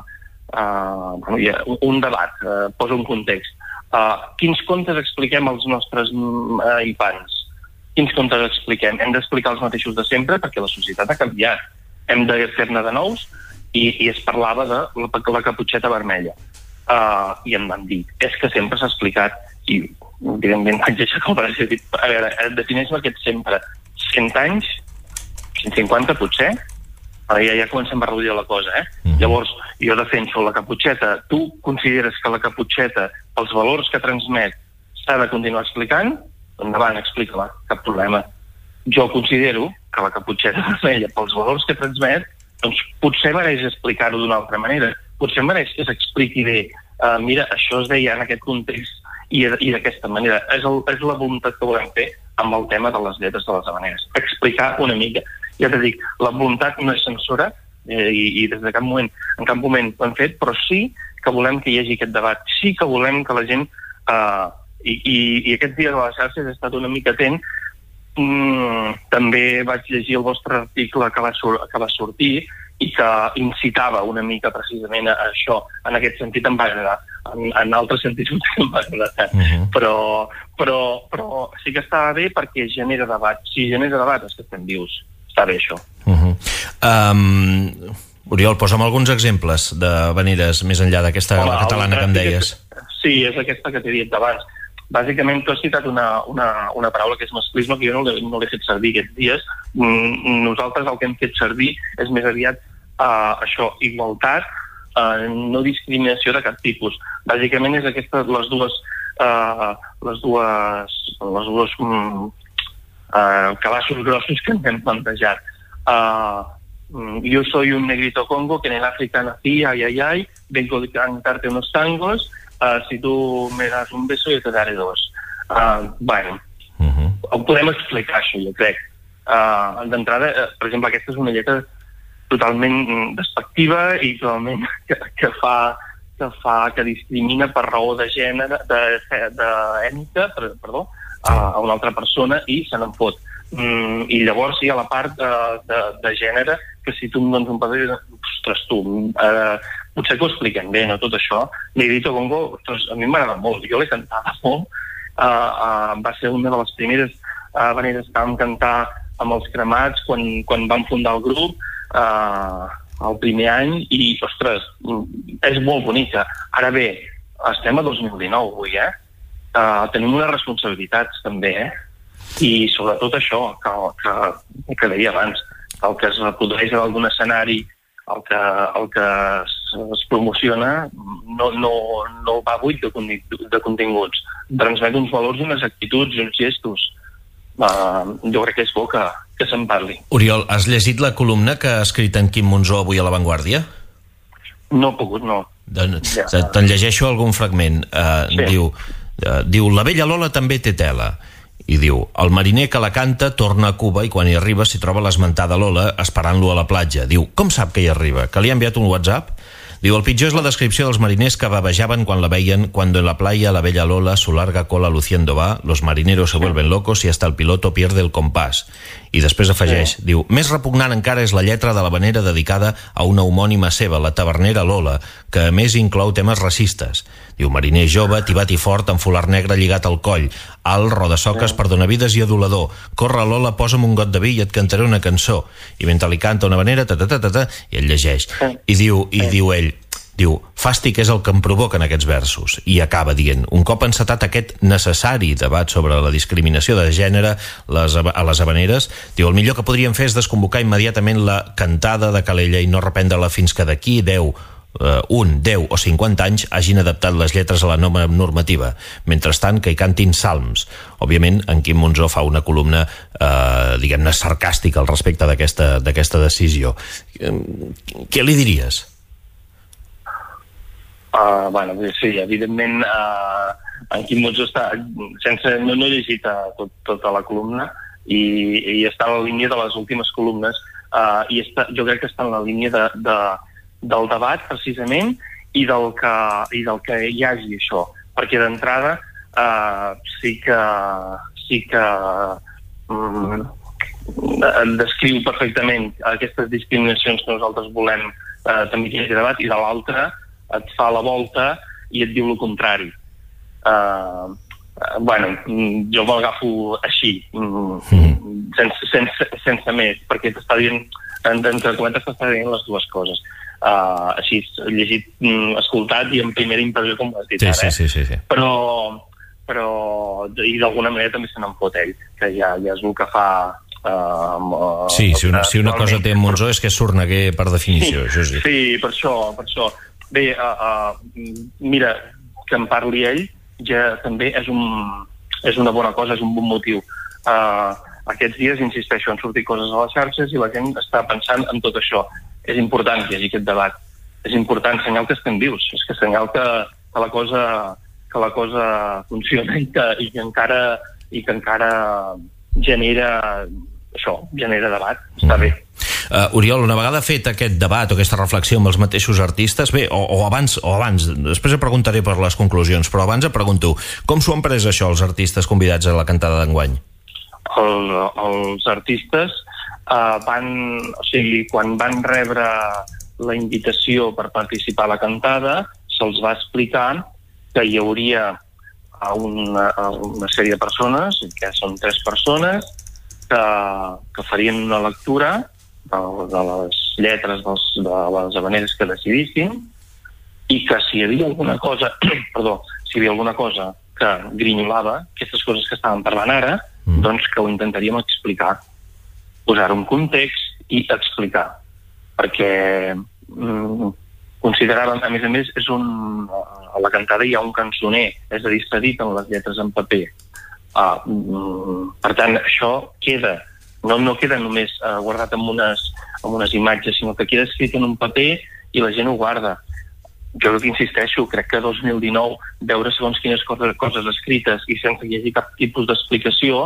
uh, un, un debat, uh, posa un context. Uh, quins contes expliquem als nostres uh, infants? Quins contes expliquem? Hem d'explicar els mateixos de sempre perquè la societat ha canviat. Hem de fer-ne de nous i, i es parlava de la, la caputxeta vermella. Uh, I em van dir, és que sempre s'ha explicat, i evidentment vaig deixar com per dir, a veure, defineix-me aquest sempre, cent anys, cent cinquanta potser, uh, ja, ja comencem a reduir la cosa, eh? Mm-hmm. Llavors, jo defenso la caputxeta, tu consideres que la caputxeta, els valors que transmet, s'ha de continuar explicant? Endavant, explica-la, cap problema. Jo considero que la caputxeta vermella, pels valors que transmet, doncs potser mereix explicar-ho d'una altra manera, potser mereix que s'expliqui bé, uh, mira, això es deia en aquest context i, i d'aquesta manera. És, el, és la voluntat que volem fer amb el tema de les lletres de les habaneres. Explicar una mica. Ja t'he dit, la voluntat no és censura eh, i, i des de cap moment, en cap moment ho hem fet, però sí que volem que hi hagi aquest debat, sí que volem que la gent, uh, i, i, i aquests dies a les xarxes he estat una mica atent mm, també vaig llegir el vostre article que va, sur que va sortir i que incitava una mica precisament a això. En aquest sentit em va agradar. En, en altres sentits em va agradar tant. Uh -huh. però, però, però sí que estava bé perquè genera debat. Si genera debat és que estem vius. Està bé això. Uh -huh. um, Oriol, posa'm alguns exemples de veneres més enllà d'aquesta la catalana que em deies. Que, sí, és aquesta que t'he dit abans. Bàsicament, tu has citat una, una, una paraula que és masclisme, que jo no l'he no fet servir aquests dies. Mm, nosaltres el que hem fet servir és més aviat uh, això, igualtat, uh, no discriminació de cap tipus. Bàsicament és aquestes les dues uh, les dues les dues um, uh, cabassos grossos que ens hem plantejat. Uh, yo soy un negrito congo que en el África nací, ay, ay, ay, vengo a cantarte unos tangos. Uh, si tu me das un beso, jo te daré dos. Uh, bueno, uh -huh. ho podem explicar, això, jo crec. Uh, D'entrada, uh, per exemple, aquesta és una lletra totalment despectiva i totalment que, que fa que fa que discrimina per raó de gènere, d'ètnica, perdó, a, a una altra persona i se n'en fot. Mm, I llavors hi ha la part de, de, de gènere que si tu em dones un paper, ostres, tu, eh, potser que ho expliquem bé, no, tot això. Negrito Congo, ostres, a mi m'agrada molt, jo l'he cantat molt, uh, uh, va ser una de les primeres uh, veneres que vam cantar amb els Cremats quan, quan vam fundar el grup, uh, el primer any, i, ostres, és molt bonica. Ara bé, estem a dos mil dinou avui, eh? Uh, tenim unes responsabilitats, també, eh? I sobretot això, que, que, que deia abans, el que es reprodueix a algun escenari, el que, el que es, es promociona, no, no, no va buit de, de continguts. Transmet uns valors, unes actituds i uns gestos. Uh, jo crec que és bo que, que se'n parli. Oriol, has llegit la columna que ha escrit en Quim Monzó avui a La Vanguardia? No he pogut, no. Doncs, ja. Te'n llegeixo algun fragment. Uh, sí. Diu, uh, diu, la vella Lola també té tela. I diu, el mariner que la canta torna a Cuba i quan hi arriba s'hi troba l'esmentada Lola esperant-lo a la platja. Diu, com sap que hi arriba? Que li ha enviat un WhatsApp? Diu, el pitjor és la descripció dels mariners que bavejaven quan la veien, cuando en la playa la bella Lola su larga cola luciendo va, los marineros se vuelven locos y hasta el piloto pierde el compàs. I després afegeix, sí. Diu, més repugnant encara és la lletra de la vanera dedicada a una homònima seva, la tavernera Lola, que a més inclou temes racistes. Diu, mariner jove, tibat i fort, amb folar negre lligat al coll, alt, rodasoques, perdonavides i adulador. Corre, Lola, posa'm un got de vi i et cantaré una cançó. I mentre li canta una vanera, ta, ta, ta, ta, ta, i ell llegeix. I diu, i diu ell, diu, fàstic és el que em provoquen aquests versos. I acaba dient, un cop encetat aquest necessari debat sobre la discriminació de gènere les, a les habaneres, diu, el millor que podríem fer és desconvocar immediatament la cantada de Calella i no reprendre-la fins que d'aquí deu Uh, un, deu o cinquanta anys hagin adaptat les lletres a la nova normativa. Mentrestant, que hi cantin salms. Òbviament, en Quim Monzó fa una columna uh, diguem-ne sarcàstica al respecte d'aquesta d'aquesta decisió. Uh, què li diries? Uh, bueno, sí, evidentment uh, en Quim Monzó està sense, no, no he llegit tot, tota la columna i, i està en la línia de les últimes columnes uh, i està, jo crec que està en la línia de, de del debat, precisament, i del que, i del que hi hagi això. Perquè d'entrada eh, sí que sí que mm, descriu perfectament aquestes discriminacions que nosaltres volem eh, també que hi hagi debat, i de l'altra et fa la volta i et diu el contrari. Eh, bueno, jo m'ho agafo així, mm. sense, sense, sense més, perquè t'està dient, entre cometes t'està dient les dues coses. Uh, així, llegit, mm, escoltat i en primera impressió com ho has dit sí, ara, eh? sí, sí, sí. Però, però i d'alguna manera també se n'en fot ell, que ja, ja és el que fa uh, sí, si una, si una cosa té en Monzó és que és sorneguer per definició, sí, això sí. Sí, per això, per això. Bé, uh, uh, mira, que en parli ell ja també és, un, és una bona cosa, és un bon motiu. Uh, aquests dies, insisteixo, han sortit coses a les xarxes i la gent està pensant en tot això. És important que hi hagi aquest debat. És important, senyal que estem vius. És que senyal que, que, la, cosa, que la cosa funciona i que, i que encara i que encara genera això, genera debat. Està bé. Uh, Oriol, una vegada fet aquest debat o aquesta reflexió amb els mateixos artistes, bé, o, o abans, o abans, després et preguntaré per les conclusions, però abans et pregunto, com s'ho han pres això els artistes convidats a la cantada d'enguany? el, els artistes uh, van, o sigui, quan van rebre la invitació per participar a la cantada, se'ls va explicar que hi hauria una, una sèrie de persones, que són tres persones, que, que farien una lectura de, de les lletres dels, de les habaneres que decidissin, i que si hi havia alguna cosa, perdó, si hi havia alguna cosa que grinyolava, aquestes coses que estàvem parlant ara, mm. doncs que ho intentaríem explicar, posar-ho en context i explicar, perquè mm, consideràvem, a més a més, és un, a la cantada hi ha un cançoner, és a dir, està dit en les lletres en paper. Uh, mm, per tant, això queda, no, no queda només uh, guardat en unes, en unes imatges, sinó que queda escrit en un paper i la gent ho guarda. Jo que insisteixo, crec que dos mil dinou veure segons quines coses, coses escrites i sense que hi hagi cap tipus d'explicació,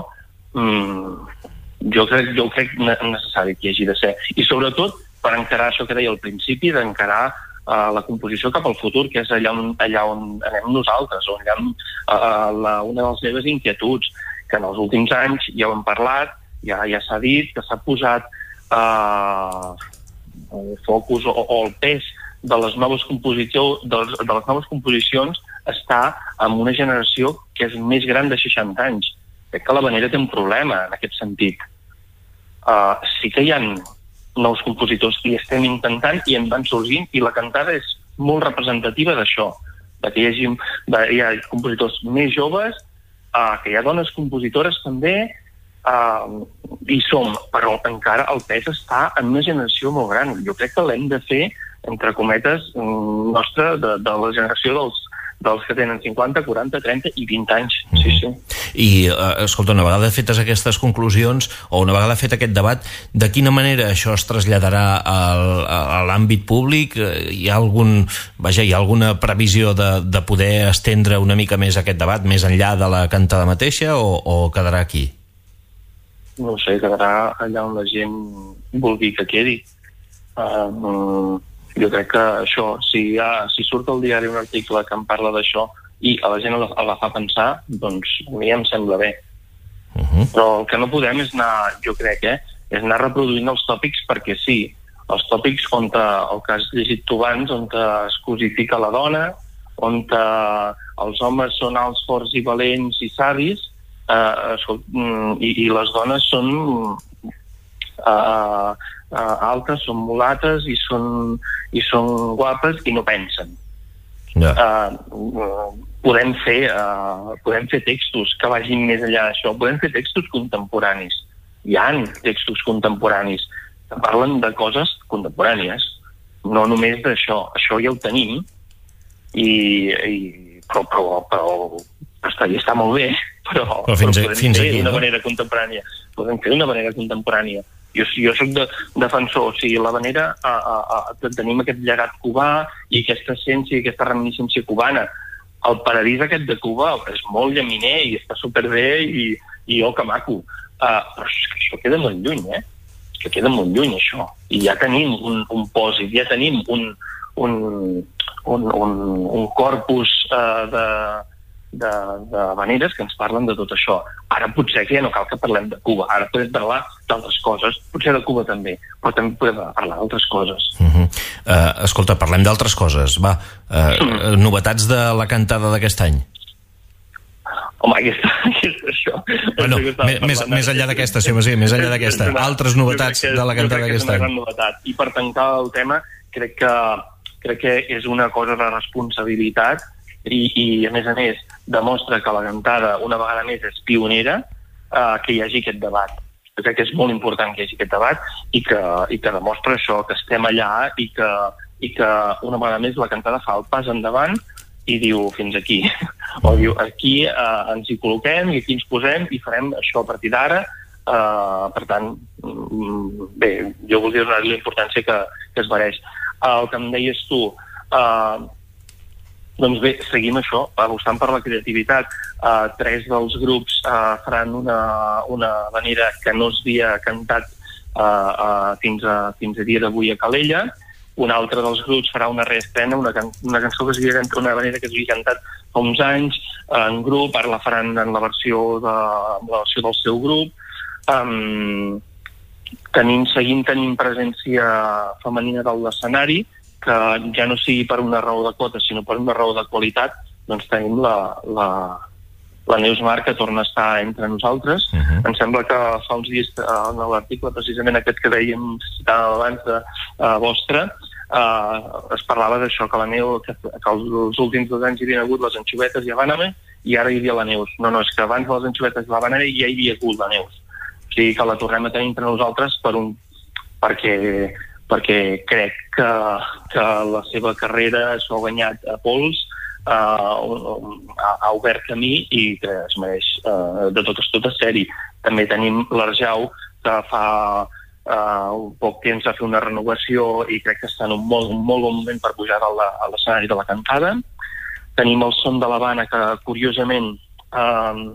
mm, jo crec, jo crec necessari que hi hagi de ser. I sobretot per encarar això que deia al principi, d'encarar uh, la composició cap al futur, que és allà on, allà on anem nosaltres, on allà uh, la, una de les meves inquietuds, que en els últims anys ja ho hem parlat, ja, ja s'ha dit, que s'ha posat uh, el focus o, o el pes de les noves composicions, de les, de les noves composicions està en una generació que és més gran de seixanta anys. Crec que l'habanera té un problema en aquest sentit. Uh, sí que hi ha nous compositors i estem intentant i en van sorgint, i la cantada és molt representativa d'això, de que hi hagi, de, hi ha compositors més joves, uh, que hi ha dones compositores també, uh, i som, però encara el pes està en una generació molt gran. Jo crec que l'hem de fer, entre cometes, nostra, de, de la generació dels, dels que tenen cinquanta, quaranta, trenta i vint anys. Sí, sí. I, uh, escolta, una vegada fetes aquestes conclusions, o una vegada fet aquest debat, de quina manera això es traslladarà al, a l'àmbit públic? Hi ha algun, vaja, hi ha alguna previsió de, de poder estendre una mica més aquest debat, més enllà de la cantada mateixa, o, o quedarà aquí? No sé, quedarà allà on la gent vulgui que quedi. Uh, jo crec que això, si, ha, si surt al diari un article que em parla d'això i a la gent la, la fa pensar, doncs a mi em sembla bé. Uh-huh. Però el que no podem és anar, jo crec, eh, és anar reproduint els tòpics perquè sí. Els tòpics on te, el que has llegit tu abans, on es cosifica la dona, on te, els homes són alts, forts i valents i savis, eh, i, i les dones són eh, Uh, altes, són mulates i són, i són guapes i no pensen. Yeah. Uh, uh, podem fer uh, podem fer textos que vagin més enllà d'això, podem fer textos contemporanis. Hi ha textos contemporanis que parlen de coses contemporànies, no només d'això. Això ja ho tenim, i, i, però, però, però està, està molt bé, però, però fins, però podem fins fer aquí, d'una no? manera contemporània. Podem fer d'una manera contemporània. Jo, jo soc de, defensor, o sigui, l'habanera, a, a, a, tenim aquest llegat cubà i aquesta essència i aquesta reminiscència cubana. El paradís aquest de Cuba és molt llaminer i està superbé i, i oh, que maco. Uh, però és que això queda molt lluny, eh? És que queda molt lluny, això. I ja tenim un, un pòsit, ja tenim un, un, un, un, un corpus uh, de... de, de maneres que ens parlen de tot això. Ara potser que ja no cal que parlem de Cuba, ara podem parlar d'altres coses, potser de Cuba també, però també podem parlar d'altres coses. Uh-huh. uh, escolta, parlem d'altres coses, va. Uh, mm. Novetats de la cantada d'aquest any? Home, aquesta, aquesta això... Bueno, més, més enllà d'aquesta, sí, sí, més enllà d'aquesta. Altres novetats de la cantada d'aquest any. Novetat. I per tancar el tema, crec que, crec que és una cosa de responsabilitat i, i a més a més, demostra que la cantada, una vegada més, és pionera, eh, que hi hagi aquest debat. Jo crec que és molt important que hi hagi aquest debat i que, i que demostra això, que estem allà i que, i que una vegada més la cantada fa el pas endavant i diu fins aquí. O diu aquí eh, ens hi col·loquem i aquí ens posem i farem això a partir d'ara. Eh, per tant, bé, jo voldria donar-li la importància que, que es mereix. El que em deies tu, eh, doncs bé, seguim això, apostant per la creativitat. Uh, tres dels grups uh, faran una, una manera que no es havia cantat uh, uh, fins, a, fins a dia d'avui a Calella. Un altre dels grups farà una reestrena, una, can una cançó que s'havia cantat, una manera que s'havia cantat fa uns anys uh, en grup, ara la faran en la versió, de, en la versió del seu grup. um, tenim, seguim tenint presència femenina de l'escenari, que ja no sigui per una raó de quota, sinó per una raó de qualitat, doncs tenim la, la, la Neus Mar, que torna a estar entre nosaltres. Uh-huh. Em sembla que fa uns dies, en l'article precisament aquest que dèiem, citàvem abans de uh, vostre, uh, es parlava d'això, que la Neus, que, que els, els últims dos anys hi havia hagut les anxovetes i Havana, i ara hi havia la Neus. No, no, és que abans de les anxovetes i l'Havana ja hi havia hagut la Neus. O sigui que la tornem a tenir entre nosaltres per un, perquè, perquè crec que, que la seva carrera s'ha guanyat a pols, uh, ha, ha obert camí i que es mereix uh, de totes totes sèrie. També tenim l'Arjau, que fa uh, un poc temps va fer una renovació i crec que està en un molt, un molt bon moment per pujar a l'escenari de la cantada. Tenim el Son de l'Havana, que curiosament uh,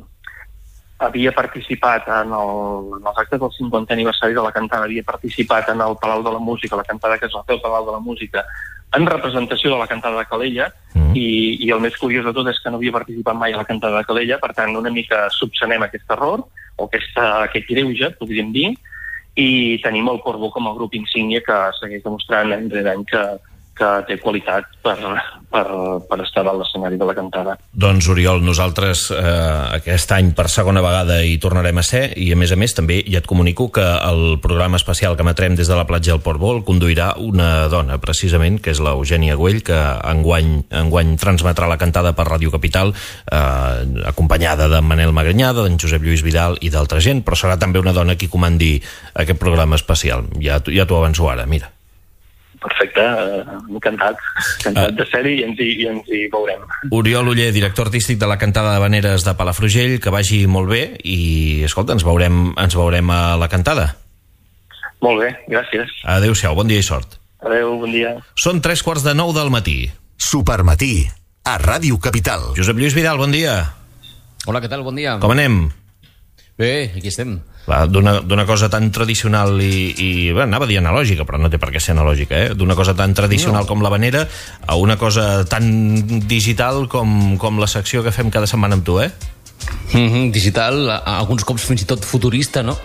havia participat en, el, en els actes del cinquantè aniversari de la cantada, havia participat en el Palau de la Música, la cantada que es va fer al Palau de la Música, en representació de la cantada de Calella, mm. i, i el més curiós de tot és que no havia participat mai a la cantada de Calella, per tant una mica subsanem aquest error, o aquesta, aquest greuge, podríem dir, i tenim el Corbo com a grup insígnia que segueix demostrant any rere any que, que té qualitat per, per, per estar a l'escenari de la cantada. Doncs, Oriol, nosaltres eh, aquest any per segona vegada hi tornarem a ser, i a més a més també ja et comunico que el programa especial que emetrem des de la platja del Port Vol conduirà una dona, precisament, que és l'Eugènia Güell, que enguany, enguany transmetrà la cantada per Ràdio Capital, eh, acompanyada de Manel Magrinyada, d'en Josep Lluís Vidal i d'altra gent, però serà també una dona qui comandi aquest programa especial. Ja, ja t'ho avanço ara, mira. Perfecte, encantat, encantat de ser-hi i ens hi, i ens hi veurem. Oriol Oller, director artístic de la cantada d'Havaneres de Palafrugell, que vagi molt bé i, escolta, ens veurem, ens veurem a la cantada. Molt bé, gràcies. Adéu-siau, bon dia i sort. Adéu, bon dia. Són tres quarts de nou del matí. Supermatí, a Ràdio Capital. Josep Lluís Vidal, bon dia. Hola, què tal? Bon dia. Com anem? Bé, aquí estem. D'una cosa tan tradicional i, i bé, anava a dir analògica, però no té per què ser analògica, eh? D'una cosa tan tradicional no. com l'Havanera a una cosa tan digital com, com la secció que fem cada setmana amb tu, eh? Mm-hmm, digital, alguns cops fins i tot futurista, no?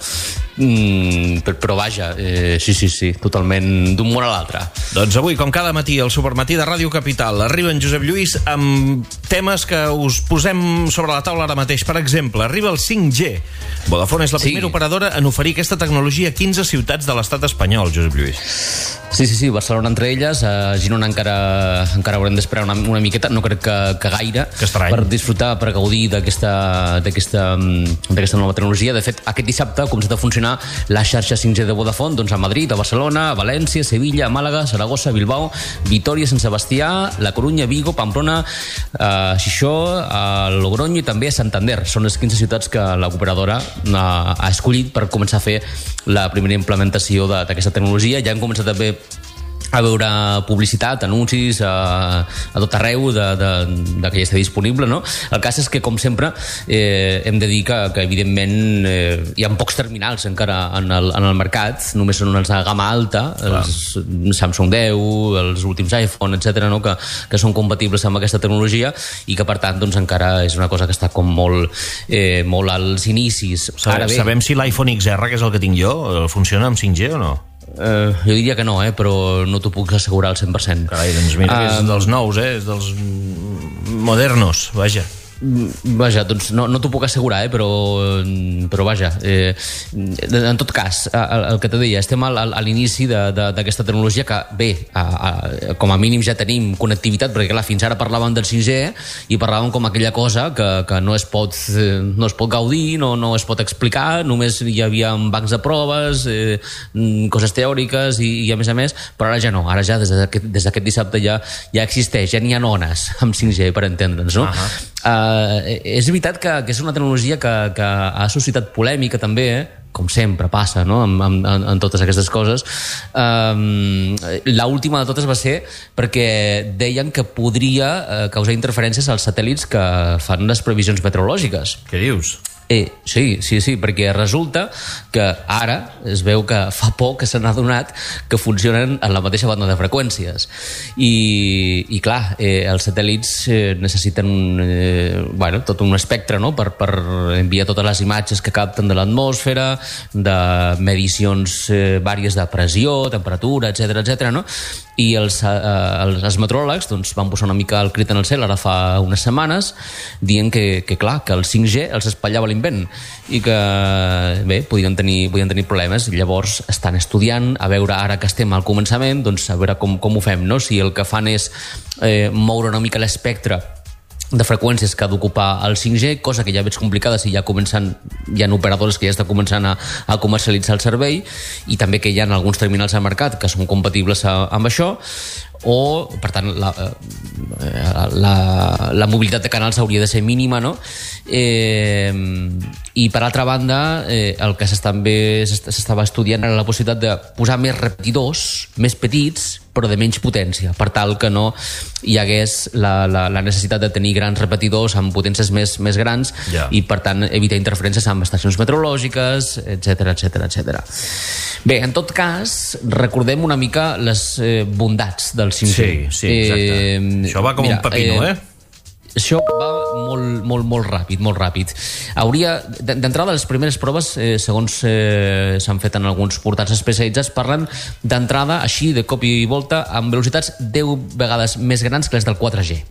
Mm, però vaja, eh, sí, sí, sí, totalment d'un món a l'altre. Doncs avui, com cada matí, al Supermatí de Ràdio Capital, arriba en Josep Lluís amb temes que us posem sobre la taula ara mateix. Per exemple, arriba el cinc G. Vodafone és la primera sí. operadora en oferir aquesta tecnologia a quinze ciutats de l'estat espanyol, Josep Lluís. Sí, sí, sí, Barcelona entre elles, a Girona encara, encara haurem d'esperar una, una miqueta, no crec que, que gaire, que per disfrutar, per gaudir d'aquesta d'aquesta nova tecnologia. De fet, aquest dissabte ha començat a funcionar la xarxa cinc G de Vodafone, doncs a Madrid, a Barcelona, a València, a Sevilla, a Màlaga, Saragossa, Bilbao, Vitoria, Sant Sebastià, La Corunya, Vigo, Pamplona, a Xixó, a Logroño i també a Santander. Són les quinze ciutats que l'operadora ha, ha escollit per començar a fer la primera implementació d'aquesta tecnologia. Ja han començat a fer a veure publicitat, anuncis a, a tot arreu de, de, de que ja està disponible, no? El cas és que, com sempre, eh, hem de dir que, que evidentment, eh, hi ha pocs terminals encara en el, en el mercat, només són els de gamma alta, els Samsung deu, els últims iPhone, etcètera, no? que, que són compatibles amb aquesta tecnologia i que, per tant, doncs, encara és una cosa que està com molt, eh, molt als inicis. Ara bé, sabem si l'iPhone X R, que és el que tinc jo, funciona amb cinc G o no? Uh, jo diria que no, eh, però no t'ho puc assegurar al cent per cent. Carai, doncs mira que és uh, dels nous, eh, és dels modernos, vaja. Vaja, doncs no, no t'ho puc assegurar, eh, però, però vaja, eh, en tot cas, el, el que te deia, estem a, a l'inici d'aquesta tecnologia que, bé, a, a, com a mínim ja tenim connectivitat, perquè clar, fins ara parlàvem del cinc G i parlàvem com aquella cosa que, que no, es pot, no es pot gaudir, no, no es pot explicar, només hi havia bancs de proves, eh, coses teòriques i, i a més a més, però ara ja no, ara ja des d'aquest, des d'aquest dissabte ja, ja existeix, ja n'hi ha ones amb cinc G, per entendre'ns, no? Uh-huh. Uh, és veritat que, que és una tecnologia que, que ha suscitat polèmica també, eh? Com sempre passa, no? en, en, en totes aquestes coses. Um, l'última de totes va ser perquè deien que podria uh, causar interferències als satèl·lits que fan les previsions meteorològiques. Què dius? Eh, sí, sí, sí, perquè resulta que ara es veu que fa poc que se n'ha adonat que funcionen en la mateixa banda de freqüències i, i clar, eh, els satèl·lits eh, necessiten un, eh, bueno, tot un espectre, no?, per, per enviar totes les imatges que capten de l'atmosfera, de medicions eh, vàries de pressió, temperatura, etcètera, etcètera, no? I els, eh, els, els meteoròlegs doncs, van posar una mica el crit en el cel ara fa unes setmanes dient que, que clar, que el cinc G els espatllava l'invent i que bé, podien tenir, podien tenir problemes. Llavors estan estudiant a veure, ara que estem al començament, doncs a veure com, com ho fem, no? Si el que fan és eh, moure una mica l'espectre de freqüències que ha d'ocupar el cinc G, cosa que ja veig complicada si ja comencen, hi ha operadors que ja estan començant a, a comercialitzar el servei, i també que hi ha alguns terminals al mercat que són compatibles a, amb això, o, per tant, la, la, la mobilitat de canals hauria de ser mínima, no? Eh, i per altra banda, eh, el que també s'estava estudiant era la possibilitat de posar més repetidors, més petits, però de menys potència, per tal que no hi hagués la, la, la necessitat de tenir grans repetidors amb potències més, més grans, yeah. I per tant evitar interferències amb estacions meteorològiques, etcètera, etcètera, etcètera. Bé, en tot cas, recordem una mica les eh, bondats del cinc G. Sí, sí, exacte. Eh, Això va com mira, un pepino, eh? eh? Això va molt, molt, molt ràpid, molt ràpid. Hauria, d'entrada, les primeres proves, eh, segons eh, s'han fet en alguns portals especialitzats, parlen d'entrada, així, de cop i volta, amb velocitats deu vegades més grans que les del quatre G.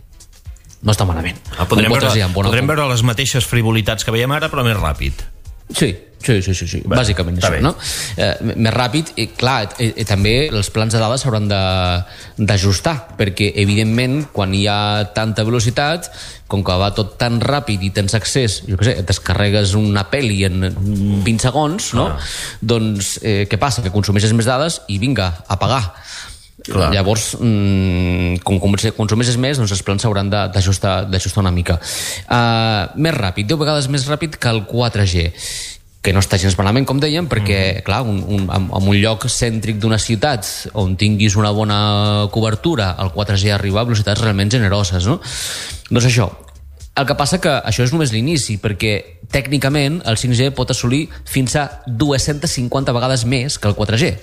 No està malament. Ah, podrem veure, G, podrem veure les mateixes frivolitats que veiem ara, però més ràpid. Sí, sí, sí, sí, sí. Bé, bàsicament això, bé. No? Eh, més ràpid, i clar, eh, eh, també els plans de dades s'hauran d'ajustar, perquè evidentment quan hi ha tanta velocitat, com que va tot tan ràpid i tens accés, jo què sé, descarregues una pel·li en vint segons, no? Ah. Doncs eh, què passa? Que consumeixes més dades i vinga, a pagar. Clar. Llavors, mmm, com consumeixes més, doncs els plans s'hauran d'ajustar una mica. Uh, més ràpid, deu vegades més ràpid que el quatre G, que no està gens malament, com dèiem, perquè, mm. clar, un, un, en un lloc cèntric d'una ciutat on tinguis una bona cobertura, el quatre G arriba a velocitats realment generoses, no? Doncs això. El que passa que això és només l'inici, perquè tècnicament el cinc G pot assolir fins a dues-centes cinquanta vegades més que el quatre G,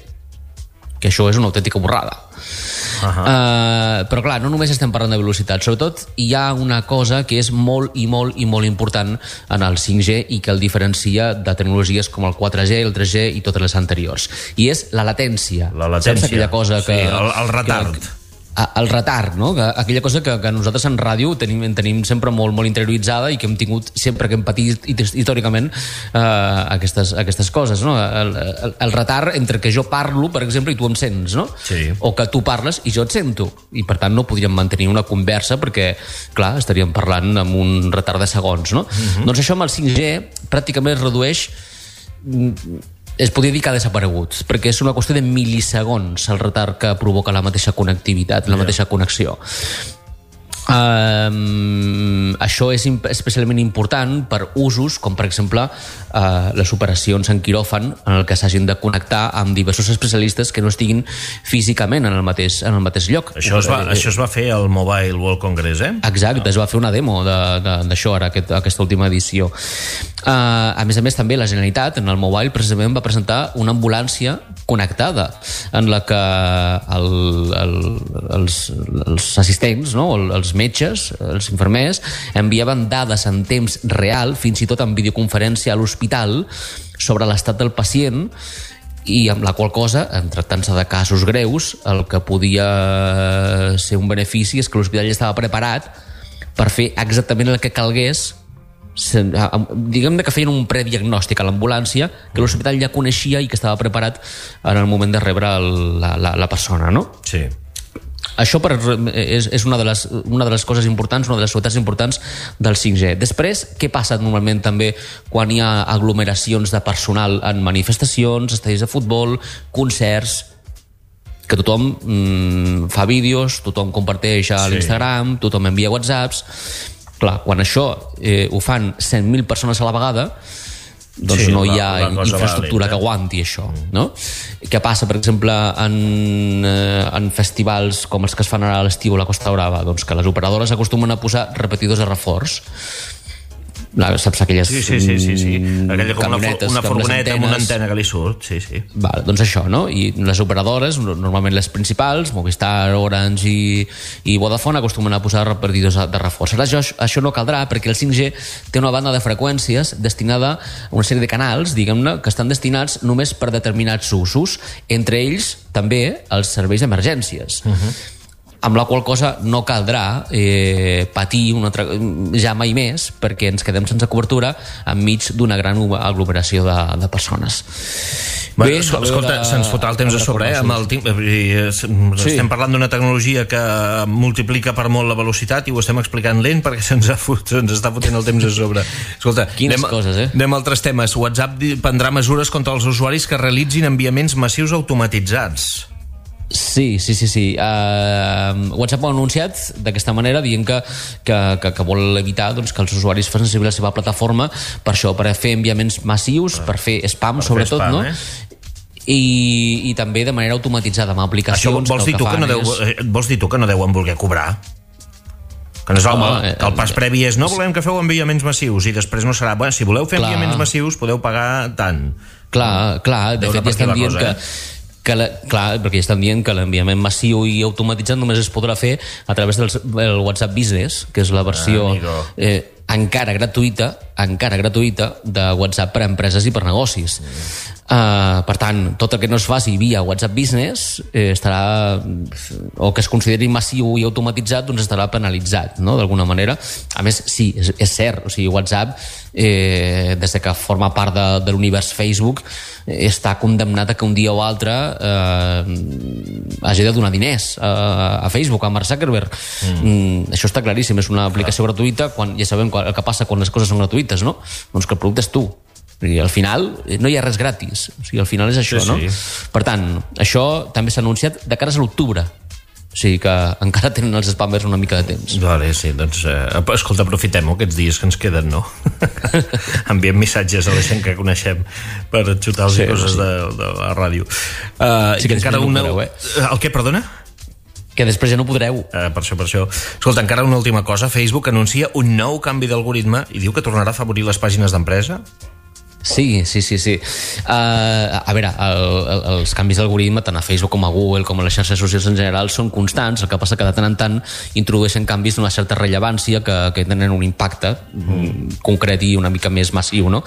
que això és una autèntica borrada. Uh -huh. uh, però clar, no només estem parlant de velocitat, sobretot hi ha una cosa que és molt i molt i molt important en el cinc G i que el diferencia de tecnologies com el quatre G, el tres G i totes les anteriors, i és la latència. La latència, saps aquella cosa que, sí, el, el retard. Que, el retard, no? Que, aquella cosa que, que nosaltres en ràdio tenim, tenim sempre molt, molt interioritzada i que hem tingut sempre que hem patit històricament eh, aquestes, aquestes coses, no? El, el, el retard entre que jo parlo, per exemple, i tu em sents, no? Sí. O que tu parles i jo et sento, i per tant no podríem mantenir una conversa perquè, clar, estaríem parlant amb un retard de segons, no? Uh-huh. Doncs això amb el cinc G pràcticament es redueix, es podria dir que ha desaparegut, perquè és una qüestió de mil·lisegons el retard que provoca la mateixa connectivitat, la yeah. mateixa connexió. Um, això és especialment important per usos com, per exemple, uh, les operacions en quiròfan en el que s'hagin de connectar amb diversos especialistes que no estiguin físicament en el mateix, en el mateix lloc. Això es, va, eh, això es va fer al Mobile World Congress, eh? Exacte, es va fer una demo d'això ara, aquest, aquesta última edició. Uh, a més a més, també la Generalitat, en el Mobile, precisament va presentar una ambulància connectada, en la que el, el, els, els assistents, no? els metges, els infermers, enviaven dades en temps real, fins i tot en videoconferència a l'hospital, sobre l'estat del pacient, i amb la qual cosa, en tractant-se de casos greus, el que podia ser un benefici és que l'hospital ja estava preparat per fer exactament el que calgués. Diguem que feien un prediagnòstic a l'ambulància que l'hospital ja coneixia i que estava preparat en el moment de rebre el, la, la, la persona, no? Sí. Això per, és, és una, de les, una de les coses importants, una de les novetats importants del cinc G. Després, què passa normalment també quan hi ha aglomeracions de personal en manifestacions, estadis de futbol, concerts, que tothom mm, fa vídeos, tothom comparteix a l'Instagram, sí. tothom envia whatsapps. Clar, quan això eh, ho fan cent mil persones a la vegada, doncs sí, no hi ha infraestructura que aguanti això, no? Què passa, per exemple, en, eh, en festivals com els que es fan ara a l'estiu a la Costa Brava? Doncs que les operadores acostumen a posar repetidors de reforç. saps aquelles sí, sí, sí, sí, sí. Aquella com camionetes una, una furgoneta amb una antenes. antena que li surt, sí, sí. Val, doncs això, no? I les operadores, normalment les principals, Movistar, Orange i, i Vodafone, acostumen a posar repartidors de reforç. Ara, això, això no caldrà perquè el cinc G té una banda de freqüències destinada a una sèrie de canals, diguem-ne, que estan destinats només per determinats usos, entre ells també els serveis d'emergències. Uh-huh. Amb la qual cosa no caldrà eh, patir una altra, ja mai més, perquè ens quedem sense cobertura enmig d'una gran aglomeració de, de persones. Bé, Bé escolta, de, se'ns fotrà el temps a sobre, eh? Amb el temps, sí. Estem parlant d'una tecnologia que multiplica per molt la velocitat i ho estem explicant lent perquè se'ns, ha fot, se'ns està fotent el temps a sobre. Escolta, quines anem, coses, eh? Anem a altres temes. WhatsApp prendrà mesures contra els usuaris que realitzin enviaments massius automatitzats. Sí, sí, sí, sí. Uh, WhatsApp ho ha anunciat d'aquesta manera, dient que, que, que, que vol evitar doncs, que els usuaris facin servir la seva plataforma per això, per fer enviaments massius, per fer spam, per sobretot, fer spam, no? Eh? I, i també de manera automatitzada, amb aplicacions. Això vols dir, que tu que no deu, és... vols dir tu que no deuen voler cobrar? Que, no és el, Home, que el pas previ és no volem que feu enviaments massius i després no serà, bueno, si voleu fer clar. enviaments massius podeu pagar tant. Clar, clar, de fet ja estan dient cosa, que eh? que la, clar, perquè ja estan dient que l'enviament massiu i automatitzat només es podrà fer a través del, del WhatsApp Business, que és la versió ah, eh, encara gratuïta encara gratuïta de WhatsApp per a empreses i per negocis. Mm. Uh, per tant, tot el que no es faci via WhatsApp Business eh, estarà, o que es consideri massiu i automatitzat, doncs estarà penalitzat, no?, d'alguna manera. A més, sí, és, és cert, o sigui, WhatsApp eh, des de que forma part de, de l'univers Facebook eh, està condemnat a que un dia o altre eh, hagi de donar diners a, a Facebook, a Mark Zuckerberg. Mm. Mm, això està claríssim, és una aplicació ah. gratuïta, quan ja sabem el que passa quan les coses són gratuïtes, no? Doncs que el producte és tu. I al final no hi ha res gratis, o sigui, al final és això, sí, no? Sí. Per tant, això també s'ha anunciat de cares a l'octubre, o sigui que encara tenen els spammers una mica de temps. Vale, sí, doncs, eh, escolta, aprofitem-ho aquests dies que ens queden, no? Enviem missatges a la gent que coneixem per xutar-los sí, coses sí. de, de la ràdio. Uh, sí que encara una... no podreu, eh? El què, perdona? Que després ja no podreu. Uh, per això, per això. Escolta, encara una última cosa. Facebook anuncia un nou canvi d'algoritme i diu que tornarà a afavorir les pàgines d'empresa. Sí, sí, sí, sí. Uh, a veure, el, el, els canvis d'algoritme tant a Facebook com a Google com a les xarxes socials en general són constants, el que passa que de tant en tant introdueixen canvis d'una certa rellevància que, que tenen un impacte mm. concret i una mica més massiu, no?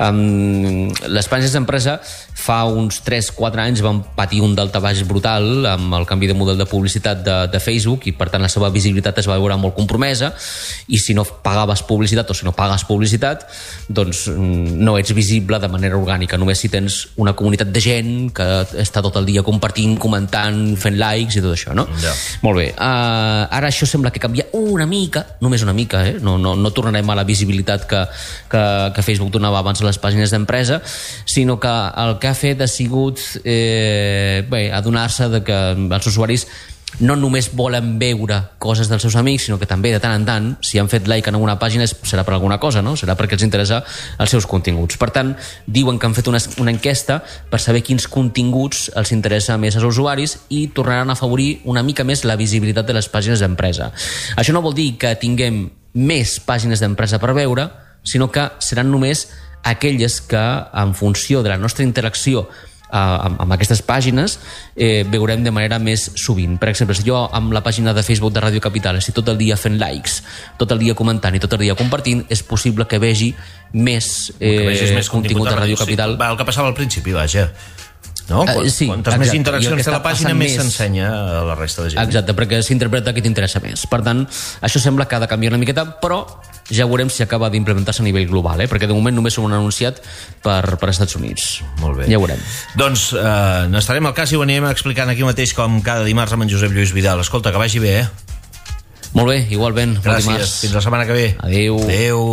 Um, les pàgines d'empresa fa uns tres quatre anys van patir un daltabaix brutal amb el canvi de model de publicitat de, de Facebook i per tant la seva visibilitat es va veure molt compromesa i si no pagaves publicitat o si no pagues publicitat doncs no ets visible de manera orgànica, només si tens una comunitat de gent que està tot el dia compartint, comentant, fent likes i tot això, no? Ja. Molt bé. Uh, ara això sembla que canvia una mica, només una mica, eh? No, no, no tornarem a la visibilitat que, que, que Facebook donava abans a les pàgines d'empresa, sinó que el que ha fet ha sigut eh, bé, adonar-se de que els usuaris no només volen veure coses dels seus amics, sinó que també de tant en tant, si han fet like en alguna pàgina serà per alguna cosa, no? Serà perquè els interessa els seus continguts. Per tant, diuen que han fet una, una enquesta per saber quins continguts els interessa més als usuaris i tornaran a afavorir una mica més la visibilitat de les pàgines d'empresa. Això no vol dir que tinguem més pàgines d'empresa per veure, sinó que seran només aquelles que, en funció de la nostra interacció amb, amb aquestes pàgines eh, veurem de manera més sovint. Per exemple, si jo amb la pàgina de Facebook de Ràdio Capital estic tot el dia fent likes, tot el dia comentant i tot el dia compartint, és possible que vegi més, eh, més contingut de Ràdio Capital. Sí, el que passava al principi, vaja. No? Uh, sí, Quantes exacte. més interaccions té la pàgina, més s'ensenya a la resta de gent. Exacte, perquè s'interpreta que t'interessa més. Per tant, això sembla que ha de canviar una miqueta, però ja veurem si acaba d'implementar-se a nivell global, eh? Perquè de moment només s'ho han anunciat per, per Estats Units. Molt bé. Ja ho veurem. Doncs eh, n'estarem al cas i ho anirem explicant aquí mateix com cada dimarts amb en Josep Lluís Vidal. Escolta, que vagi bé, eh? Molt bé, igualment. Gràcies. Fins la setmana que ve. Adéu. Adéu.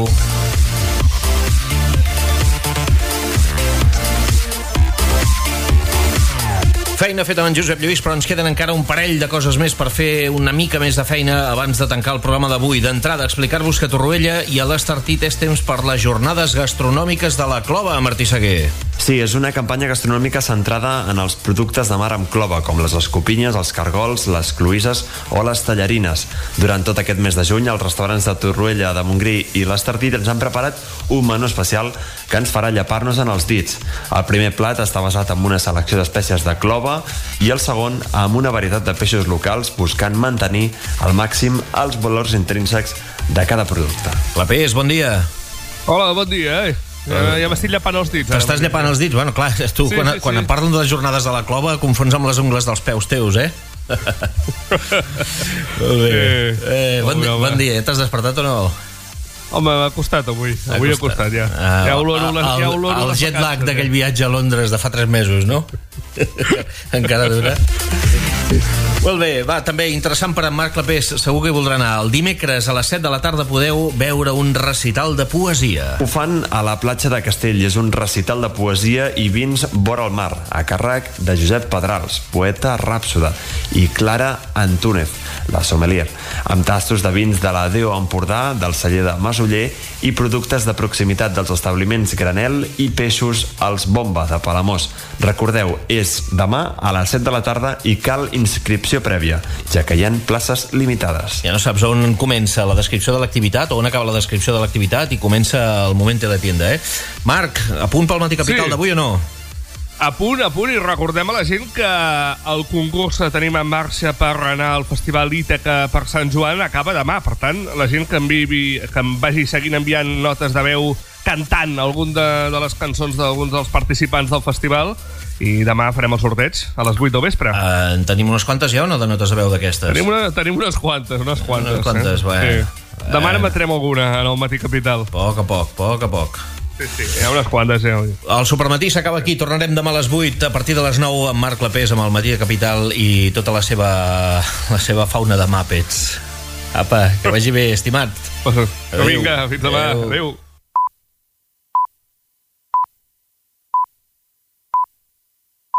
Feina feta amb en Josep Lluís, però ens queden encara un parell de coses més per fer una mica més de feina abans de tancar el programa d'avui. D'entrada, explicar-vos que a Torroella i a l'Estartit és temps per les jornades gastronòmiques de la Clova, Martí Seguer. Sí, és una campanya gastronòmica centrada en els productes de mar amb clova, com les escopinyes, els cargols, les cloïsses o les tallarines. Durant tot aquest mes de juny, els restaurants de Torroella, de Montgrí i l'Estartit ens han preparat un menú especial que ens farà llepar-nos en els dits. El primer plat està basat en una selecció d'espècies de clova i el segon amb una varietat de peixos locals, buscant mantenir al màxim els valors intrínsecs de cada producte. Clapés, bon dia. Hola, bon dia, eh? Ja, ja m'estic llepant els dits. T'estàs llepant els dits? Bueno, clar, tu, sí, quan, sí, quan sí. em parlen de les jornades de la Clova, confons amb les ungles dels peus teus, eh? Molt bé. Eh, eh, bon, bon, bon dia, t'has despertat o no? Home, m'ha costat avui. Avui ha costat, ja. Ah, ja oloro les, ja oloro el, el jet lag d'aquell viatge a Londres de fa tres mesos, no? Encara dura. Molt bé, va, també interessant per en Marc Clapés, segur que hi voldrà anar. El dimecres a les set de la tarda podeu veure un recital de poesia. Ho fan a la platja de Castell. És un recital de poesia i vins vora el mar, a càrrec de Josep Pedrals, poeta ràpsode, i Clara Antúnez, la sommelier, amb tastos de vins de la Déu Empordà, del celler de Masoller, i productes de proximitat dels establiments Granel i peixos als Bomba de Palamós. Recordeu, és demà a les set de la tarda i cal inscripció prèvia, ja que hi ha places limitades. Ja no saps on comença la descripció de l'activitat o on acaba la descripció de l'activitat i comença el moment de la tienda, eh? Marc, a punt pel Matí Capital sí. d'avui o no? A punt, a punt, i recordem a la gent que el concurs que tenim en marxa per anar al Festival Ítaca per Sant Joan acaba demà. Per tant, la gent que, enviï, que em vagi seguint enviant notes de veu cantant algun de, de les cançons d'alguns dels participants del festival, i demà farem el sorteig a les vuit del vespre. Uh, en tenim unes quantes ja o no, de notes de veu d'aquestes? Tenim, una, tenim unes quantes, unes quantes. Unes quantes, eh? Bueno. Sí. Demà uh, n'emetrem alguna en el Matí Capital. A poc a poc, poc a poc. Sí, sí, hi ha unes quantes, ja. El Supermatí s'acaba aquí, tornarem demà a les vuit a partir de les nou amb Marc Clapés, amb el Matí de Capital i tota la seva, la seva fauna de Muppets. Apa, que vagi bé, estimat. Adéu. Vinga, fins demà. Adéu. Adéu.